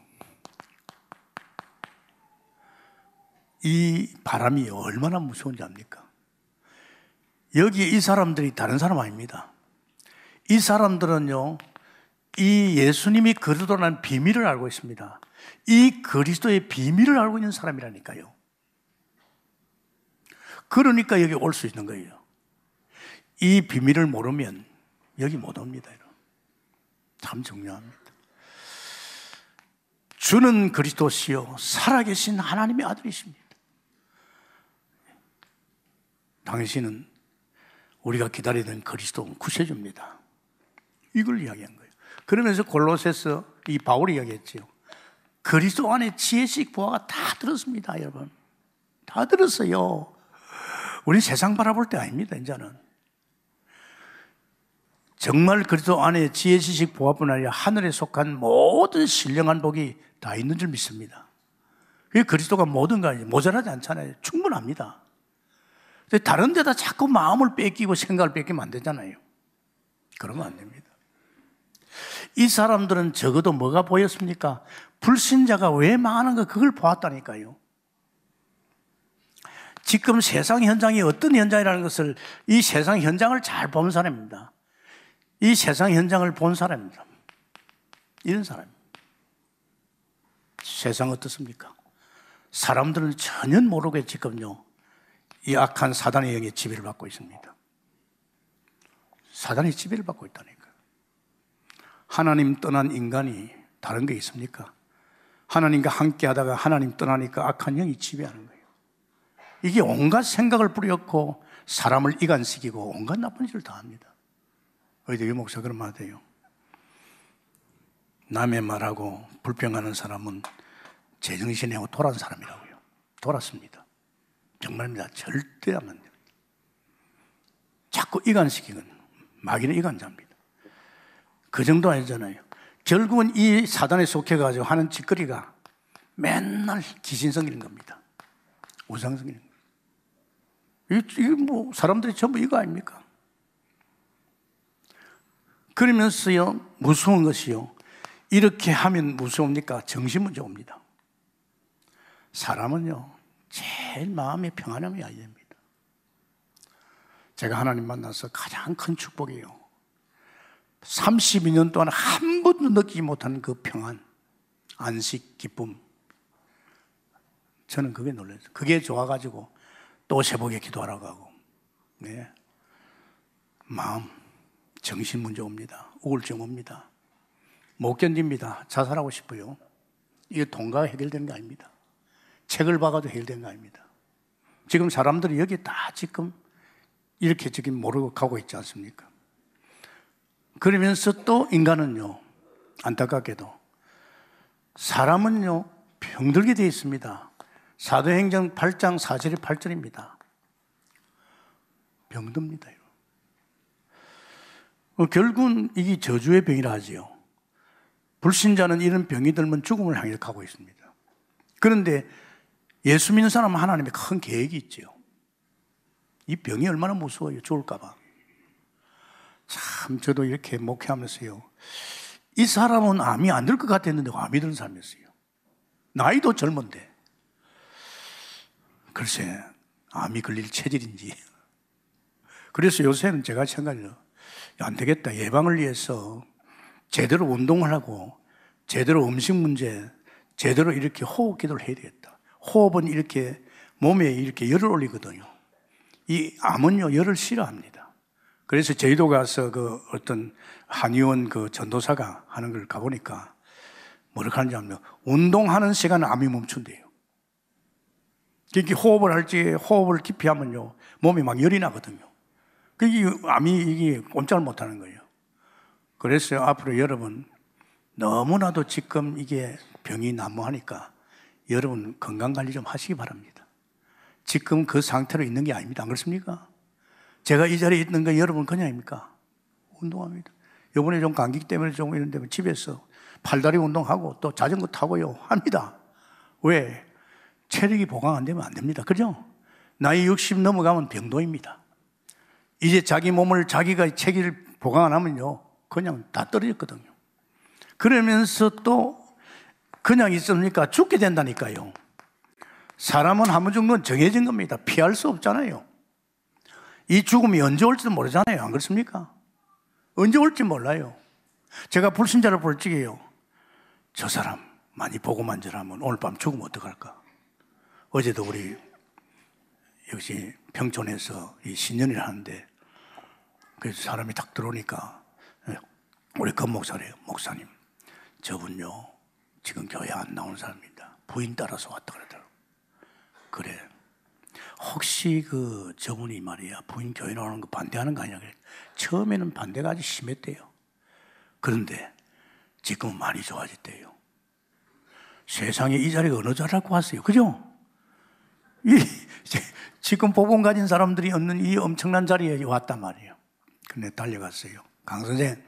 이 바람이 얼마나 무서운지 압니까? 여기 이 사람들이 다른 사람 아닙니다. 이 사람들은요 이 예수님이 그리스도라는 비밀을 알고 있습니다. 이 그리스도의 비밀을 알고 있는 사람이라니까요. 그러니까 여기 올 수 있는 거예요. 이 비밀을 모르면 여기 못 옵니다. 참 중요합니다. 주는 그리스도시요 살아계신 하나님의 아들이십니다. 당신은 우리가 기다리던 그리스도 구세주입니다. 이걸 이야기한 거예요. 그러면서 골로새서 이 바울이 이야기했지요. 그리스도 안에 지혜식 보화가 다 들었습니다, 여러분. 다 들었어요. 우리 세상 바라볼 때 아닙니다, 이제는. 정말 그리스도 안에 지혜, 지식, 보화뿐 아니라 하늘에 속한 모든 신령한 복이 다 있는 줄 믿습니다. 그게 그리스도가 모든 거 아니에요. 모자라지 않잖아요. 충분합니다. 근데 다른 데다 자꾸 마음을 뺏기고 생각을 뺏기면 안 되잖아요. 그러면 안 됩니다. 이 사람들은 적어도 뭐가 보였습니까? 불신자가 왜 망하는가 그걸 보았다니까요. 지금 세상 현장이 어떤 현장이라는 것을 이 세상 현장을 잘 본 사람입니다. 이 세상 현장을 본 사람입니다. 이런 사람입니다. 세상 어떻습니까? 사람들은 전혀 모르게 지금요 이 악한 사단의 영의 지배를 받고 있습니다. 사단의 지배를 받고 있다니까요. 하나님 떠난 인간이 다른 게 있습니까? 하나님과 함께 하다가 하나님 떠나니까 악한 영이 지배하는 거예요. 이게 온갖 생각을 뿌렸고 사람을 이간시키고 온갖 나쁜 짓을 다 합니다. 어디 목사 그런 말 해요. 남의 말하고 불평하는 사람은 제정신이고 돌아온 사람이라고요. 돌았습니다. 정말입니다. 절대 안 됩니다. 자꾸 이간시키건 마귀는 이간자입니다. 그 정도 아니잖아요. 결국은 이 사단에 속해가지고 하는 짓거리가 맨날 귀신성기는 겁니다. 우상성기는 겁니다. 이게 뭐 사람들이 전부 이거 아닙니까? 그러면서요, 무서운 것이요, 이렇게 하면 무서웁니까? 정신 문제 옵니다. 사람은요, 제일 마음의 평안함이 와야 됩니다. 제가 하나님 만나서 가장 큰 축복이에요. 삼십이 년 동안 한 번도 느끼지 못한 그 평안, 안식, 기쁨. 저는 그게 놀랐어요. 그게 좋아가지고 또 새벽에 기도하라고 하고. 네. 마음, 정신 문제 옵니다. 우울증 옵니다. 못 견딥니다. 자살하고 싶어요. 이게 돈과 해결되는 게 아닙니다. 책을 봐가도 해결되는 거 아닙니다. 지금 사람들이 여기 다 지금 이렇게 지금 모르고 가고 있지 않습니까? 그러면서 또 인간은요, 안타깝게도 사람은요, 병들게 되어 있습니다. 사도행전 팔 장 사 절에 팔 절입니다. 병듭니다. 어, 결국은 이게 저주의 병이라 하지요. 불신자는 이런 병이 들면 죽음을 향해 가고 있습니다. 그런데 예수 믿는 사람은 하나님의 큰 계획이 있지요. 이 병이 얼마나 무서워요. 죽을까 봐. 참 저도 이렇게 목회하면서요, 이 사람은 암이 안 들 것 같았는데 암이 드는 사람이었어요. 나이도 젊은데. 글쎄, 암이 걸릴 체질인지. 그래서 요새는 제가 생각해요, 안 되겠다. 예방을 위해서 제대로 운동을 하고 제대로 음식 문제, 제대로 이렇게 호흡 기도를 해야 되겠다. 호흡은 이렇게 몸에 이렇게 열을 올리거든요. 이 암은요, 열을 싫어합니다. 그래서 제주도 가서 그 어떤 한의원 그 전도사가 하는 걸 가보니까 뭐라고 하는지 하면, 운동하는 시간은 암이 멈춘대요. 이렇게 호흡을 할지, 호흡을 깊이 하면요, 몸이 막 열이 나거든요. 그게 암이 이게 꼼짝을 못 하는 거예요. 그래서 앞으로 여러분, 너무나도 지금 이게 병이 난무하니까 여러분 건강관리 좀 하시기 바랍니다. 지금 그 상태로 있는 게 아닙니다. 안 그렇습니까? 제가 이 자리에 있는 거 여러분 그냥입니까? 운동합니다. 이번에 좀 감기 때문에 좀 이런데 집에서 팔다리 운동하고 또 자전거 타고요 합니다. 왜? 체력이 보강 안 되면 안 됩니다. 그죠? 나이 육십 넘어가면 병도입니다. 이제 자기 몸을 자기가 체기를 보강 안 하면요, 그냥 다 떨어졌거든요. 그러면서 또 그냥 있습니까? 죽게 된다니까요. 사람은 한 번 정도는 정해진 겁니다. 피할 수 없잖아요. 이 죽음이 언제 올지도 모르잖아요. 안 그렇습니까? 언제 올지 몰라요. 제가 불신자를 볼 적에요, 저 사람 많이 보고만 저라면 오늘 밤 죽으면 어떡할까? 어제도 우리 역시 평촌에서 이 신년을 하는데, 그래서 사람이 딱 들어오니까 우리 권 목사래요. 목사님, 저분요 지금 교회 안 나오는 사람입니다. 부인 따라서 왔다 그러더라고요. 그래, 혹시 그 저분이 말이야 부인 교회 나오는 거 반대하는 거 아니야? 그래. 처음에는 반대가 아주 심했대요. 그런데 지금은 많이 좋아졌대요. 세상에 이 자리가 어느 자리라고 왔어요. 그죠? 이, 지금 복음 가진 사람들이 없는 이 엄청난 자리에 왔단 말이에요. 근데 달려갔어요. 강 선생,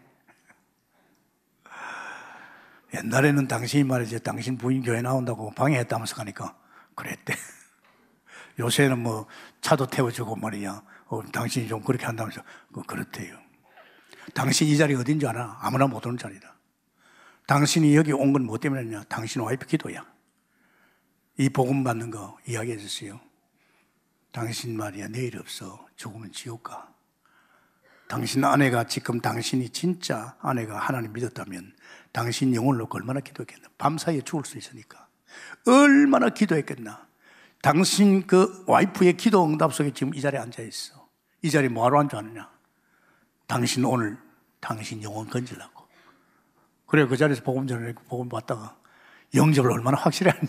옛날에는 당신이 말이지, 당신 부인 교회 나온다고 방해했다면서 가니까 그랬대. 요새는 뭐 차도 태워주고 말이야, 어, 당신이 좀 그렇게 한다면서 그 그렇대요. 당신 이 자리 어딘지 알아? 아무나 못 오는 자리다. 당신이 여기 온 건 뭐 때문이냐? 당신 와이프 기도야. 이 복음 받는 거 이야기해 주세요. 당신 말이야, 내일 없어. 죽으면 지옥 가. 당신 아내가 지금 당신이 진짜 아내가 하나님 믿었다면 당신 영혼을 놓고 얼마나 기도했겠나. 밤사이에 죽을 수 있으니까 얼마나 기도했겠나. 당신 그 와이프의 기도 응답 속에 지금 이 자리에 앉아 있어. 이 자리에 뭐하러 앉아 있느냐? 당신 오늘 당신 영혼 건지려고. 그래, 그 자리에서 복음 전해 복음 받다가 영접을 얼마나 확실히 하냐.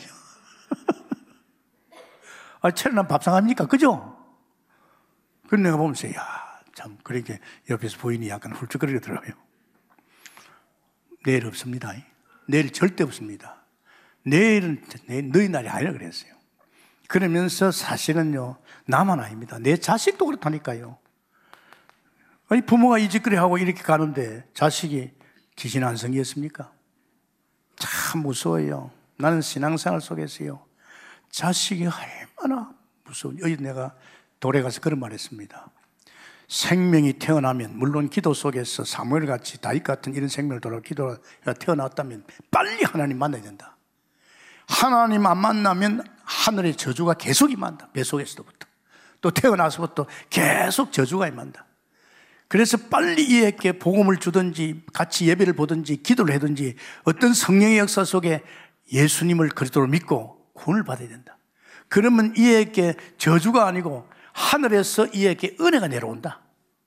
아, 철난 밥상합니까? 그죠? 그래서 내가 보면서, 야, 참, 그렇게 옆에서 부인이 약간 훌쩍거리더라고요. 내일 없습니다. 내일 절대 없습니다. 내일은 너희 날이 아니라 그랬어요. 그러면서 사실은요, 나만 아닙니다. 내 자식도 그렇다니까요. 아니, 부모가 이 짓거리 하고 이렇게 가는데 자식이 귀신 안 생겼습니까? 참 무서워요. 나는 신앙생활 속에서요, 자식이 얼마나 무서워. 여기 내가 돌에 가서 그런 말 했습니다. 생명이 태어나면, 물론 기도 속에서 사무엘 같이 다윗 같은 이런 생명을 돌아 기도가 태어났다면 빨리 하나님 만나야 된다. 하나님 안 만나면 하늘의 저주가 계속 임한다. 뱃속에서부터 또 태어나서부터 계속 저주가 임한다. 그래서 빨리 이에게 복음을 주든지 같이 예배를 보든지 기도를 하든지 어떤 성령의 역사 속에 예수님을 그리스도로 믿고 구원을 받아야 된다. 그러면 이에게 저주가 아니고 하늘에서 이에게 은혜가 내려온다.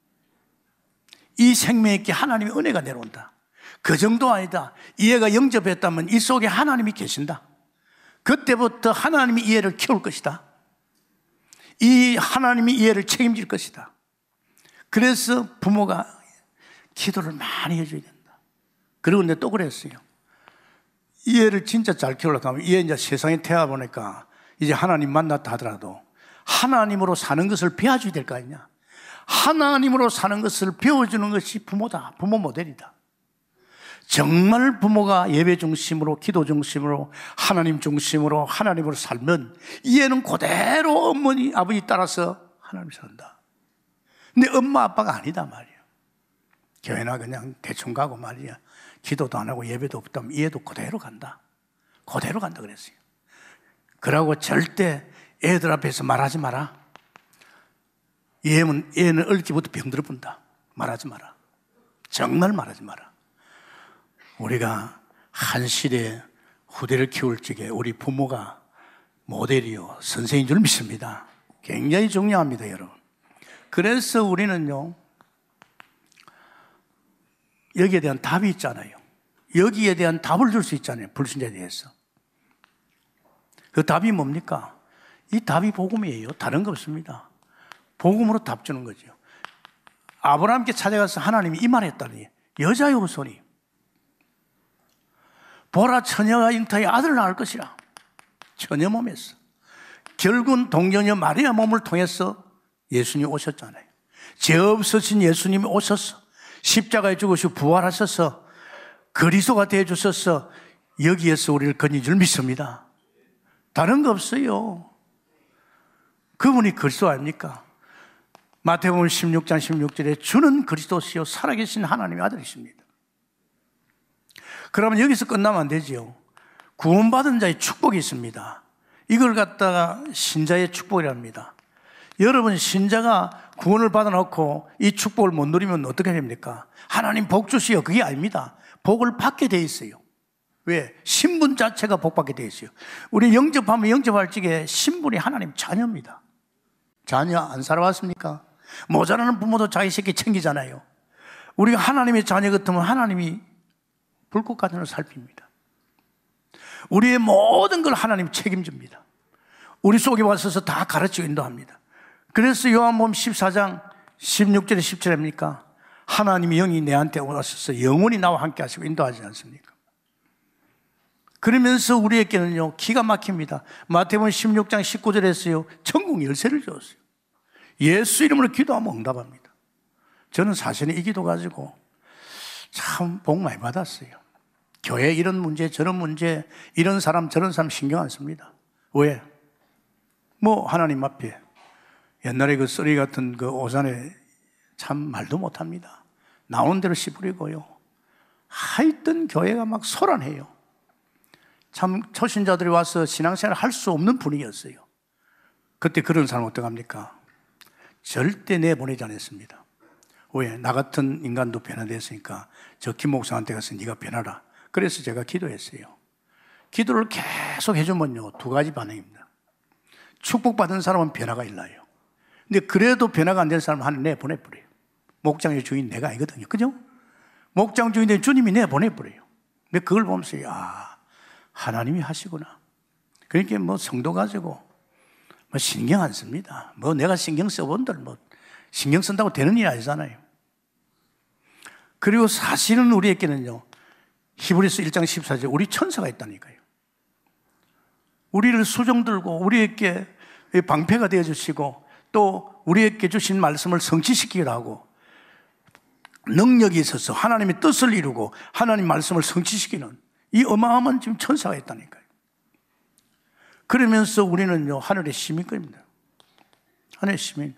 이 생명에게 하나님의 은혜가 내려온다. 그 정도 아니다. 이해가 영접했다면 이 속에 하나님이 계신다. 그때부터 하나님이 이해를 키울 것이다. 이 하나님이 이해를 책임질 것이다. 그래서 부모가 기도를 많이 해줘야 된다. 그리고 근데 또 그랬어요. 이해를 진짜 잘 키우려고 하면 이해 이제 세상에 태어나보니까 이제 하나님 만났다 하더라도 하나님으로 사는 것을 배워줘야 될 거 아니냐. 하나님으로 사는 것을 배워주는 것이 부모다. 부모 모델이다. 정말 부모가 예배 중심으로, 기도 중심으로, 하나님 중심으로, 하나님으로 살면 이해는 그대로 어머니, 아버지 따라서 하나님 산다. 근데 엄마, 아빠가 아니다 말이야. 교회나 그냥 대충 가고 말이야. 기도도 안 하고 예배도 없다면 이해도 그대로 간다. 그대로 간다 그랬어요. 그러고 절대 애들 앞에서 말하지 마라. 얘는, 얘는 얼기부터 병들어 본다. 말하지 마라. 정말 말하지 마라. 우리가 한 시대 후대를 키울 적에 우리 부모가 모델이요, 선생인 줄 믿습니다. 굉장히 중요합니다, 여러분. 그래서 우리는요, 여기에 대한 답이 있잖아요. 여기에 대한 답을 줄 수 있잖아요. 불신자에 대해서. 그 답이 뭡니까? 이 답이 복음이에요. 다른 거 없습니다. 복음으로 답 주는 거죠. 아브라함께 찾아가서 하나님이 이 말했다니, 여자의 후손이 보라, 처녀가 잉타에 아들을 낳을 것이라. 처녀 몸에서. 결국은 동정녀 마리아 몸을 통해서 예수님이 오셨잖아요. 죄 없으신 예수님이 오셔서 십자가에 죽으시고 부활하셔서 그리스도가 되어주셔서 여기에서 우리를 건진 줄 믿습니다. 다른 거 없어요. 그분이 그리스도 아닙니까? 마태복음 십육 장 십육 절에 주는 그리스도시요 살아계신 하나님의 아들이십니다. 그러면 여기서 끝나면 안 되지요. 구원받은 자의 축복이 있습니다. 이걸 갖다가 신자의 축복이라 합니다. 여러분, 신자가 구원을 받아놓고 이 축복을 못 누리면 어떻게 됩니까? 하나님 복 주시오. 그게 아닙니다. 복을 받게 돼 있어요. 왜? 신분 자체가 복받게 돼 있어요. 우리 영접하면 영접할 적에 신분이 하나님 자녀입니다. 자녀 안 살아왔습니까? 모자라는 부모도 자기 새끼 챙기잖아요. 우리가 하나님의 자녀 같으면 하나님이 불꽃 같은 걸 살핍니다. 우리의 모든 걸 하나님 책임집니다. 우리 속에 와서서 다 가르치고 인도합니다. 그래서 요한복음 십사 장 십육 절에 십 절입니까? 하나님의 영이 내한테 오셔서 영원히 나와 함께 하시고 인도하지 않습니까? 그러면서 우리에게는요, 기가 막힙니다. 마태복음 십육 장 십구 절에서요, 천국 열쇠를 주었어요. 예수 이름으로 기도하면 응답합니다. 저는 사실은 이 기도 가지고 참 복 많이 받았어요. 교회 이런 문제 저런 문제, 이런 사람 저런 사람 신경 안 씁니다. 왜? 뭐 하나님 앞에 옛날에 그 쓰리 같은 그 오산에 참 말도 못합니다. 나오는 대로 씨부리고요. 하여튼 교회가 막 소란해요. 참 초신자들이 와서 신앙생활을 할 수 없는 분위기였어요. 그때 그런 사람은 어떡합니까? 절대 내보내지 않았습니다. 왜? 나 같은 인간도 변화됐으니까 저 김 목사한테 가서 네가 변하라. 그래서 제가 기도했어요. 기도를 계속 해주면요, 두 가지 반응입니다. 축복받은 사람은 변화가 일어나요. 근데 그래도 변화가 안 된 사람은 하늘 내보내버려요. 목장의 주인 내가 아니거든요. 그죠? 목장 주인인 주님이 내보내버려요. 근데 그걸 보면서, 야, 하나님이 하시구나. 그러니까 뭐 성도 가지고 뭐 신경 안 씁니다. 뭐 내가 신경 써본들 뭐 신경 쓴다고 되는 일이 아니잖아요. 그리고 사실은 우리에게는요, 히브리서 일 장 십사 절 우리 천사가 있다니까요. 우리를 수종 들고 우리에게 방패가 되어주시고 또 우리에게 주신 말씀을 성취시키기도 하고 능력이 있어서 하나님의 뜻을 이루고 하나님 말씀을 성취시키는 이 어마어마한 지금 천사가 있다니까요. 그러면서 우리는요 하늘의 시민권입니다. 하늘의 시민.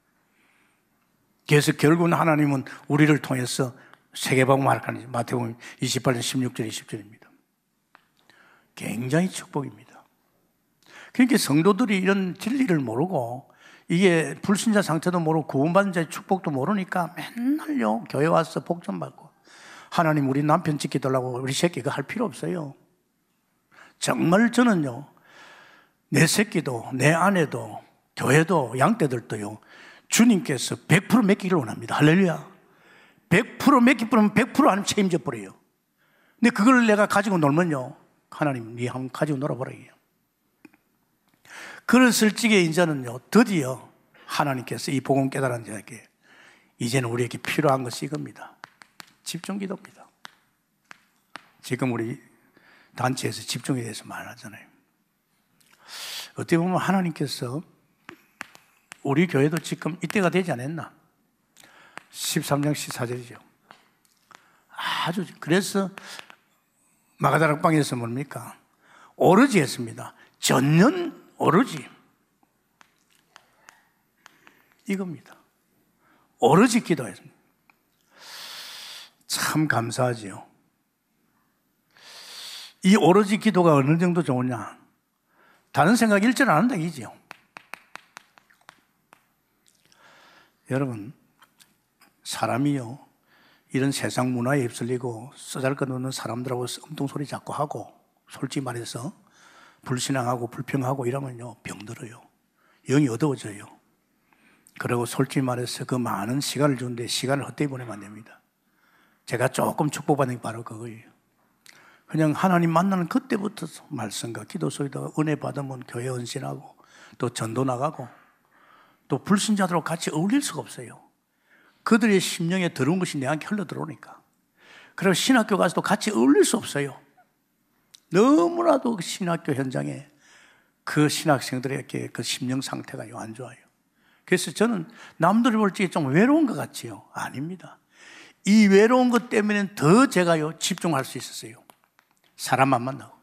그래서 결국은 하나님은 우리를 통해서 세계복음을 하는 마태복음 이십팔 장 십육 절 이십 절입니다. 굉장히 축복입니다. 그러니까 성도들이 이런 진리를 모르고 이게 불신자 상태도 모르고 구원받은 자의 축복도 모르니까 맨날요 교회 와서 복 좀 받고 하나님 우리 남편 지켜달라고 우리 새끼가 할 필요 없어요. 정말 저는요 내 새끼도 내 아내도 교회도 양떼들도요 주님께서 백 퍼센트 맡기기를 원합니다. 할렐루야. 백 퍼센트 맡기면 백 퍼센트 하나님 책임져 버려요. 근데 그걸 내가 가지고 놀면요 하나님 네 한번 가지고 놀아보라고요. 그랬을 적에 이제는요 드디어 하나님께서 이 복음 깨달은 자에게 이제는 우리에게 필요한 것이 이겁니다. 집중기도입니다. 지금 우리 단체에서 집중에 대해서 말하잖아요. 어떻게 보면 하나님께서 우리 교회도 지금 이때가 되지 않았나? 십삼 장 십사 절이죠. 아주 그래서 마가다락방에서 뭡니까? 오로지 했습니다. 전년 오로지 이겁니다. 오로지 기도했습니다. 참 감사하지요. 이 오로지 기도가 어느 정도 좋으냐? 다른 생각 일절 안 한다 이지요. 여러분 사람이요 이런 세상 문화에 휩쓸리고 쓰잘것없는 사람들하고 엉뚱소리 자꾸 하고 솔직히 말해서 불신앙하고 불평하고 이러면요 병들어요. 영이 어두워져요. 그리고 솔직히 말해서 그 많은 시간을 주는데 시간을 헛되이 보내면 안 됩니다. 제가 조금 축복받는 게 바로 그거예요. 그냥 하나님 만나는 그때부터 말씀과 기도 속에다가 은혜 받으면 교회 헌신하고 또 전도 나가고 또 불신자들하고 같이 어울릴 수가 없어요. 그들의 심령에 들어온 것이 내한테 흘러들어오니까. 그리고 신학교 가서도 같이 어울릴 수 없어요. 너무나도 그 신학교 현장에 그 신학생들에게 그 심령 상태가 안 좋아요. 그래서 저는 남들이 볼 적에 좀 외로운 것 같지요. 아닙니다. 이 외로운 것 때문에 더 제가요 집중할 수 있었어요. 사람만 만나고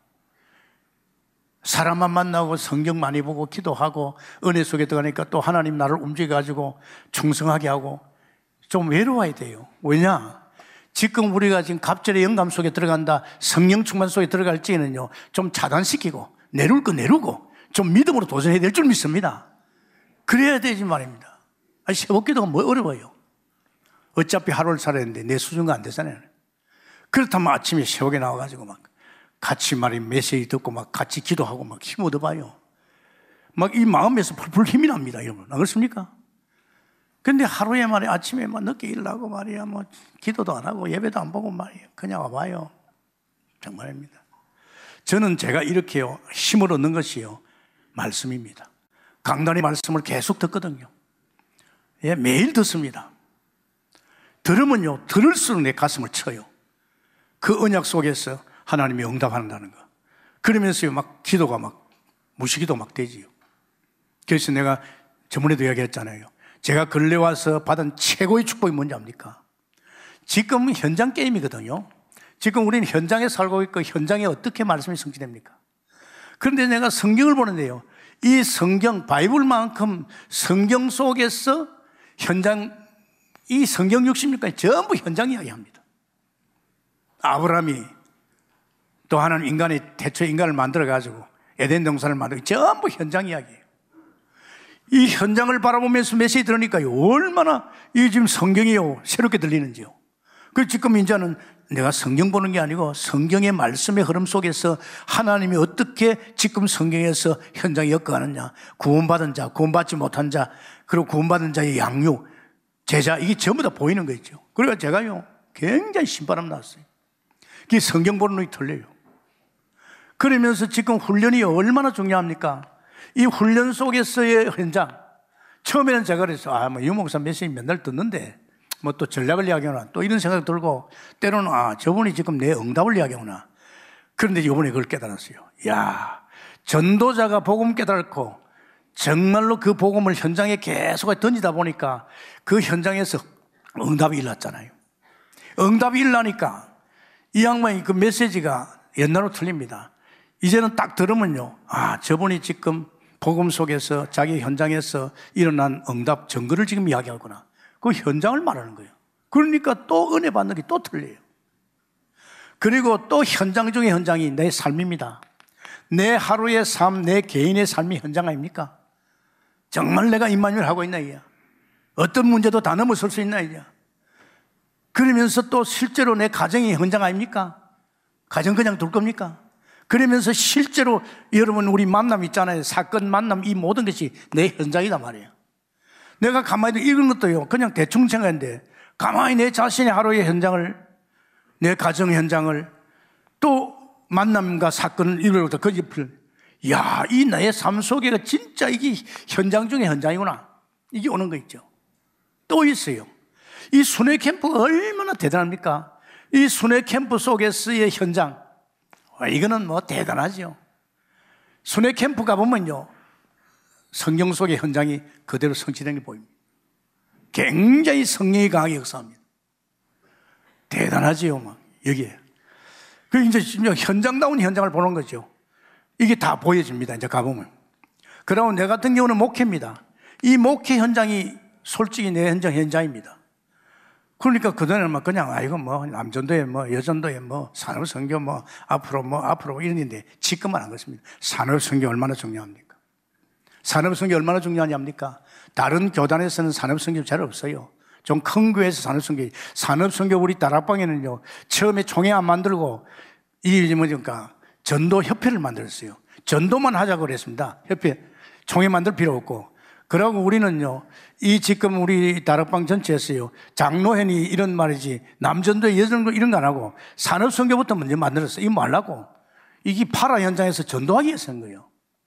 사람만 만나고 성경 많이 보고 기도하고 은혜 속에 들어가니까 또 하나님 나를 움직여가지고 충성하게 하고 좀 외로워야 돼요. 왜냐? 지금 우리가 지금 갑절의 영감 속에 들어간다, 성령 충만 속에 들어갈 때는요 좀 차단시키고 내려올 거 내려오고 좀 믿음으로 도전해야 될 줄 믿습니다. 그래야 되지 말입니다. 아니, 새벽기도가 뭐 어려워요. 어차피 하루를 살아야 되는데 내 수준가 안 되잖아요. 그렇다면 아침에 새벽에 나와가지고 막 같이 말이 메시지 듣고 막 같이 기도하고 막 힘 얻어봐요. 막 이 마음에서 풀풀 힘이 납니다, 여러분. 안 그렇습니까? 근데 하루에 말이야 아침에 막 늦게 일어나고 말이야 뭐 기도도 안 하고 예배도 안 보고 말이야 그냥 와봐요. 정말입니다. 저는 제가 이렇게요 힘을 얻는 것이요 말씀입니다. 강단의 말씀을 계속 듣거든요. 예, 매일 듣습니다. 들으면요 들을수록 내 가슴을 쳐요. 그 언약 속에서 하나님이 응답한다는 거. 그러면서요 막 기도가 막 무시기도 막 되지요. 그래서 내가 저번에도 이야기했잖아요. 제가 근래 와서 받은 최고의 축복이 뭔지 압니까? 지금 현장 게임이거든요. 지금 우리는 현장에 살고 있고 현장에 어떻게 말씀이 성취됩니까? 그런데 내가 성경을 보는데요. 이 성경, 바이블만큼 성경 속에서 현장, 이 성경 육십 년까지 전부 현장 이야기합니다. 아브라함이 또 하나님 인간의 태초에 인간을 만들어가지고 에덴 동산을 만들고 전부 현장 이야기예요. 이 현장을 바라보면서 메시지 들으니까요 얼마나 이 지금 성경이요 새롭게 들리는지요. 그 지금 이제는 내가 성경 보는 게 아니고 성경의 말씀의 흐름 속에서 하나님이 어떻게 지금 성경에서 현장에 엮어가느냐, 구원받은 자, 구원받지 못한 자, 그리고 구원받은 자의 양육, 제자, 이게 전부 다 보이는 거 있죠. 그러니까 제가요 굉장히 신바람 났어요. 그게 성경 보는 눈이 틀려요. 그러면서 지금 훈련이 얼마나 중요합니까? 이 훈련 속에서의 현장. 처음에는 제가 그랬어. 아, 뭐, 유목사 메시지 맨날 듣는데, 뭐 또 전략을 이야기하나 또 이런 생각 들고 때로는 아 저분이 지금 내 응답을 이야기하구나. 그런데 이번에 그걸 깨달았어요. 야, 전도자가 복음 깨달고 정말로 그 복음을 현장에 계속 던지다 보니까 그 현장에서 응답이 일어났잖아요. 응답이 일어나니까 이 양반이 그 메시지가 옛날로 틀립니다. 이제는 딱 들으면요, 아 저분이 지금 복음 속에서 자기 현장에서 일어난 응답 증거를 지금 이야기하구나. 그 현장을 말하는 거예요. 그러니까 또 은혜 받는 게 또 틀려요. 그리고 또 현장 중의 현장이 내 삶입니다. 내 하루의 삶, 내 개인의 삶이 현장 아닙니까? 정말 내가 임마누엘 하고 있나 이야? 어떤 문제도 다 넘어설 수 있나 이야? 그러면서 또 실제로 내 가정이 현장 아닙니까? 가정 그냥 둘 겁니까? 그러면서 실제로 여러분 우리 만남 있잖아요. 사건, 만남 이 모든 것이 내 현장이다 말이에요. 내가 가만히 읽은 것도요, 그냥 대충 생각했는데 가만히 내 자신의 하루의 현장을, 내 가정 현장을, 또 만남과 사건을 읽으려다 그 옆을, 야, 이 나의 삶 속에가 진짜 이게 현장 중에 현장이구나. 이게 오는 거 있죠. 또 있어요. 이 순회 캠프가 얼마나 대단합니까? 이 순회 캠프 속에서의 현장, 이거는 뭐 대단하죠. 순회 캠프 가보면요, 성경 속의 현장이 그대로 성취되는 게 보입니다. 굉장히 성령이 강하게 역사합니다. 대단하지요, 막, 여기에. 그 이제 현장다운 현장을 보는 거죠. 이게 다 보여집니다, 이제 가보면. 그러면 내 같은 경우는 목회입니다. 이 목회 현장이 솔직히 내 현장 현장입니다. 그러니까 그전에는 막 그냥, 아, 이거 뭐, 남전도에 뭐, 여전도에 뭐, 산업선교 뭐, 앞으로 뭐, 앞으로 뭐 이랬는데, 지금은 안 그렇습니다. 산업선교 얼마나 중요합니까? 산업선교 얼마나 중요하냐입니까? 다른 교단에서는 산업선교 잘 없어요. 좀 큰 교회에서 산업선교, 산업선교 우리 다락방에는요, 처음에 총회 안 만들고, 이, 뭐니까, 전도협회를 만들었어요. 전도만 하자고 그랬습니다. 협회, 총회 만들 필요 없고. 그러고 우리는요, 이 지금 우리 다락방 전체에서요, 장로회니 이런 말이지, 남전도, 여전도 이런 거 안 하고, 산업선교부터 먼저 만들었어요. 이거 말라고. 이게 파라 현장에서 전도하기 위해서 한 거예요.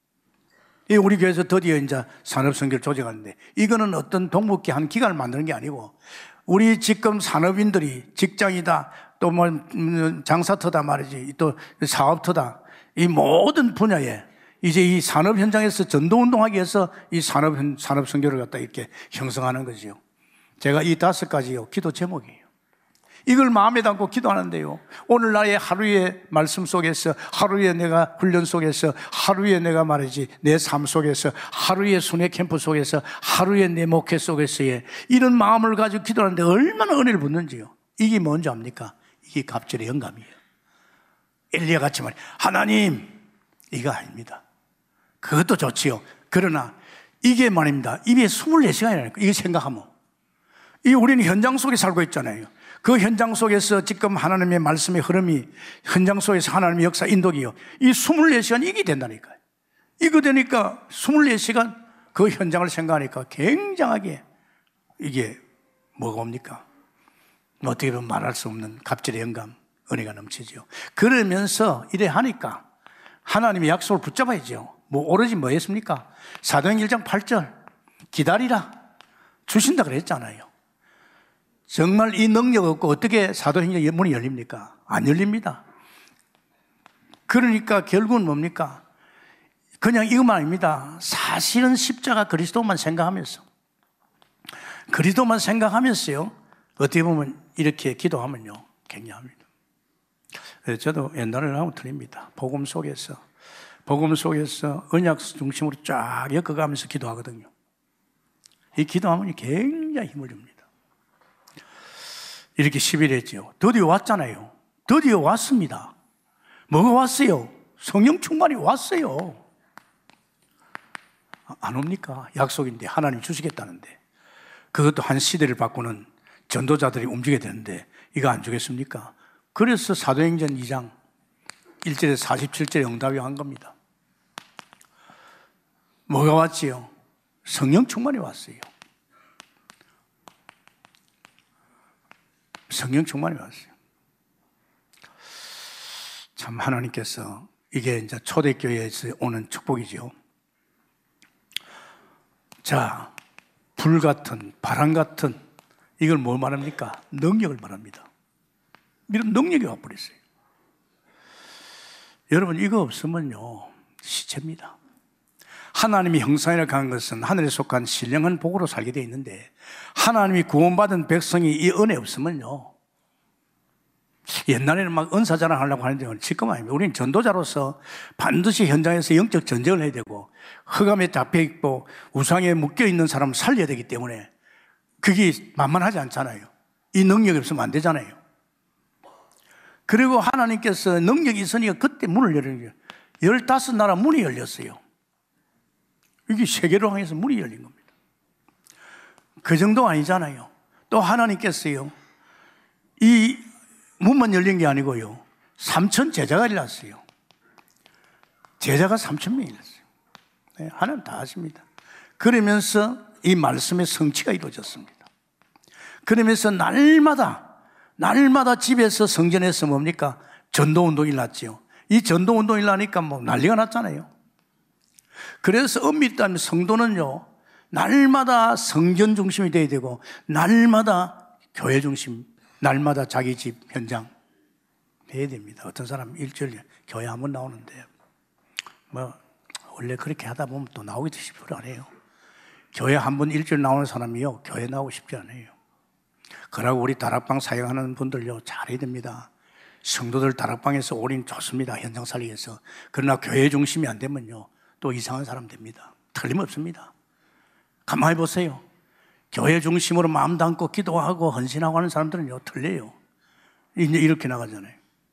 이 우리 교회에서 드디어 이제 산업선교를 조직하는데, 이거는 어떤 동북계 한 기관을 만드는 게 아니고, 우리 지금 산업인들이 직장이다, 또 뭐, 장사터다 말이지, 또 사업터다, 이 모든 분야에 이제 이 산업 현장에서 전도운동하기 위해서 이 산업, 산업선교를 갖다 이렇게 형성하는 거지요. 제가 이 다섯 가지요, 기도 제목이에요. 이걸 마음에 담고 기도하는데요, 오늘날의 하루의 말씀 속에서, 하루의 내가 훈련 속에서, 하루의 내가 말이지 내 삶 속에서, 하루의 순회 캠프 속에서, 하루의 내 목회 속에서의 이런 마음을 가지고 기도하는데 얼마나 은혜를 받는지요. 이게 뭔지 압니까? 이게 갑절의 영감이에요. 엘리야 같이 말해, 하나님, 이거 아닙니다. 그것도 좋지요. 그러나 이게 말입니다, 입에 이십사 시간이라니까. 이거 생각하면, 이 우리는 현장 속에 살고 있잖아요. 그 현장 속에서 지금 하나님의 말씀의 흐름이, 현장 속에서 하나님의 역사 인도기요, 이 이십사 시간 이게 된다니까요. 이거 되니까 이십사 시간 그 현장을 생각하니까 굉장하게 이게 뭐가 옵니까? 어떻게 보면 말할 수 없는 갑절의 영감, 은혜가 넘치죠. 그러면서 이래 하니까 하나님의 약속을 붙잡아야죠. 뭐 오로지 뭐 했습니까? 사도행전 일 장 팔 절, 기다리라, 주신다 그랬잖아요. 정말 이 능력 없고 어떻게 사도행전 문이 열립니까? 안 열립니다. 그러니까 결국은 뭡니까? 그냥 이것만 아닙니다. 사실은 십자가 그리스도만 생각하면서, 그리스도만 생각하면서요, 어떻게 보면 이렇게 기도하면요, 굉장합니다. 저도 옛날에는 하고 틀립니다. 복음 속에서, 복음 속에서 언약 중심으로 쫙 엮어가면서 기도하거든요. 이 기도하면 굉장히 힘을 줍니다. 이렇게 십 일 했죠. 드디어 왔잖아요. 드디어 왔습니다. 뭐가 왔어요? 성령 충만이 왔어요. 안 옵니까? 약속인데, 하나님 주시겠다는데. 그것도 한 시대를 바꾸는 전도자들이 움직여야 되는데 이거 안 주겠습니까? 그래서 사도행전 이 장 일 절에서 사십칠 절에 응답이 한 겁니다. 뭐가 왔지요? 성령 충만이 왔어요. 성령 충만이 왔어요. 참 하나님께서, 이게 이제 초대교회에서 오는 축복이죠. 자, 불 같은, 바람 같은 이걸 뭘 말합니까? 능력을 말합니다. 이런 능력이 와버렸어요. 여러분, 이거 없으면요, 시체입니다. 하나님이 형상이라 한 것은 하늘에 속한 신령한 복으로 살게 되어 있는데, 하나님이 구원받은 백성이 이 은혜 없으면요, 옛날에는 막 은사 자랑하려고 하는데 지금 아닙니다. 우리는 전도자로서 반드시 현장에서 영적 전쟁을 해야 되고, 흑암에 잡혀있고 우상에 묶여있는 사람을 살려야 되기 때문에 그게 만만하지 않잖아요. 이 능력이 없으면 안 되잖아요. 그리고 하나님께서 능력이 있으니까 그때 문을 열는 거예요. 열다섯 나라 문이 열렸어요. 이게 세계로 향해서 문이 열린 겁니다. 그 정도 아니잖아요. 또 하나님께서요, 이 문만 열린 게 아니고요, 삼천 제자가 일어났어요. 제자가 삼천 명이 일어났어요. 네, 하나님 다 아십니다. 그러면서 이 말씀의 성취가 이루어졌습니다. 그러면서 날마다 날마다 집에서 성전에서 뭡니까? 전도운동이 일어났지요. 이 전도운동이 일어나니까 뭐 난리가 났잖아요. 그래서 엄밀히 따지면 성도는요, 날마다 성전 중심이 돼야 되고, 날마다 교회 중심, 날마다 자기 집 현장 해야 됩니다. 어떤 사람 일주일에 교회 한 번 나오는데, 뭐 원래 그렇게 하다 보면 또 나오기도 쉽지 않아요. 교회 한 번 일주일 나오는 사람이요, 교회 나오고 싶지 않아요. 그러고 우리 다락방 사용하는 분들요, 잘해야 됩니다. 성도들 다락방에서 오린 좋습니다. 현장 살리기 위해서. 그러나 교회 중심이 안 되면요, 또 이상한 사람 됩니다. 틀림없습니다. 가만히 보세요. 교회 중심으로 마음 담고 기도하고 헌신하고 하는 사람들은요, 틀려요. 이제 이렇게 나가잖아요.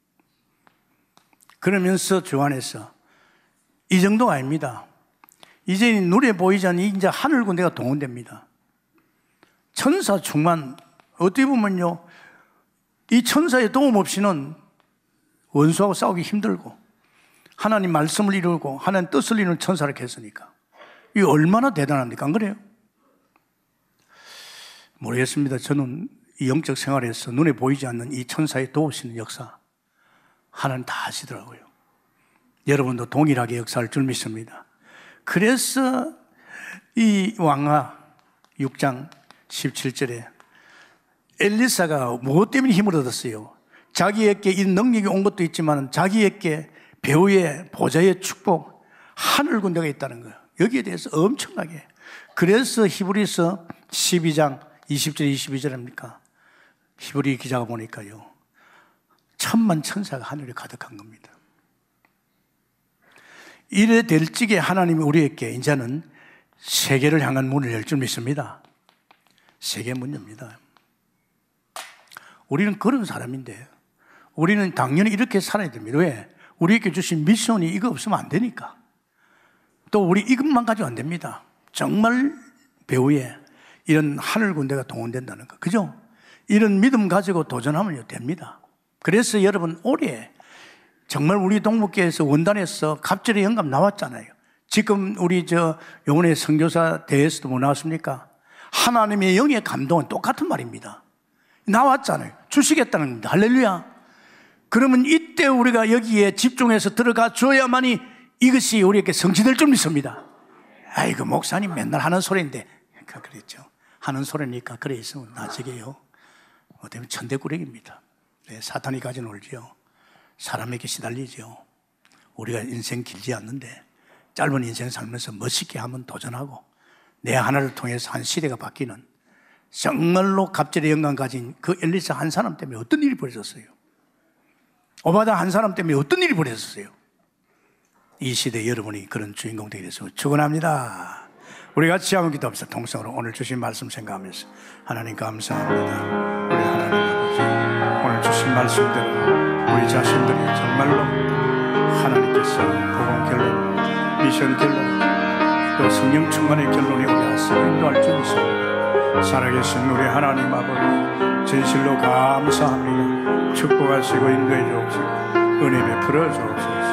그러면서 주 안에서 이 정도가 아닙니다. 이제 눈에 보이지 않는 이제 하늘 군대가 동원됩니다. 천사 충만, 어떻게 보면요, 이 천사의 도움 없이는 원수하고 싸우기 힘들고, 하나님 말씀을 이루고 하나님 뜻을 이루는 천사를 했으니까 이게 얼마나 대단합니까? 안 그래요? 모르겠습니다. 저는 이 영적 생활에서 눈에 보이지 않는 이 천사의 도우시는 역사 하나님 다 하시더라고요. 여러분도 동일하게 역사할 줄 믿습니다. 그래서 이 왕하 육 장 십칠 절에 엘리사가 무엇 때문에 힘을 얻었어요? 자기에게 이 능력이 온 것도 있지만 자기에게 배우의 보좌의 축복, 하늘 군대가 있다는 거예요. 여기에 대해서 엄청나게. 그래서 히브리서 십이 장 이십 절 이십이 절입니까? 히브리 기자가 보니까요, 천만 천사가 하늘에 가득한 겁니다. 이래 될 적에 하나님이 우리에게 이제는 세계를 향한 문을 열 줄 믿습니다. 세계 문 엽니다. 우리는 그런 사람인데, 우리는 당연히 이렇게 살아야 됩니다. 왜? 우리에게 주신 미션이 이거 없으면 안 되니까. 또 우리 이것만 가지고 안 됩니다. 정말 배후에 이런 하늘 군대가 동원된다는 거, 그죠? 이런 믿음 가지고 도전하면 됩니다. 그래서 여러분, 올해 정말 우리 동목교회에서 원단에서 갑절의 영감 나왔잖아요. 지금 우리 저 요번에 선교사 대회에서도 뭐 나왔습니까? 하나님의 영의 감동은 똑같은 말입니다. 나왔잖아요. 주시겠다는 겁니다. 할렐루야. 그러면 이때 우리가 여기에 집중해서 들어가 줘야만이 이것이 우리에게 성취될 줄 믿습니다. 아이고, 목사님 맨날 하는 소리인데, 그러니까 그랬죠. 하는 소리니까 그래 있으면 나중에요, 어쩌면 천대꾸러기입니다. 네, 사탄이 가져놀지요. 사람에게 시달리죠. 우리가 인생 길지 않는데 짧은 인생 살면서 멋있게 한번 도전하고 내 하나를 통해서 한 시대가 바뀌는, 정말로 갑절의 영광 가진 그 엘리사 한 사람 때문에 어떤 일이 벌어졌어요? 오바다 한 사람 때문에 어떤 일이 벌어졌어요? 이 시대 여러분이 그런 주인공 되게 돼서 축원합니다. 우리 같이 한번 기도합시다. 통성으로 오늘 주신 말씀 생각하면서. 하나님 감사합니다. 우리 하나님 아버지, 오늘 주신 말씀대로 우리 자신들이 정말로 하나님께서 복음 결론, 미션 결론, 또 성령 충만의 결론이 우리 앞서 인도할 줄 믿습니다. 살아계신 우리 하나님 아버지, 진실로 감사합니다. 축복하시고 인도해 주옵시고 은혜 베풀어 주옵소서.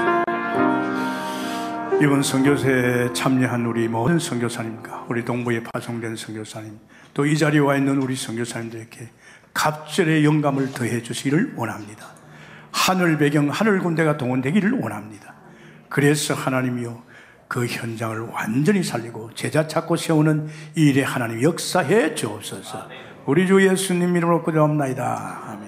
이번 선교사에 참여한 우리 모든 선교사님과 우리 동부에 파송된 선교사님, 또 이 자리에 와 있는 우리 선교사님들에게 갑절의 영감을 더해 주시기를 원합니다. 하늘 배경, 하늘 군대가 동원되기를 원합니다. 그래서 하나님이요, 그 현장을 완전히 살리고 제자 찾고 세우는 이 일에 하나님 역사해 주옵소서. 우리 주 예수님 이름으로 기도합나이다.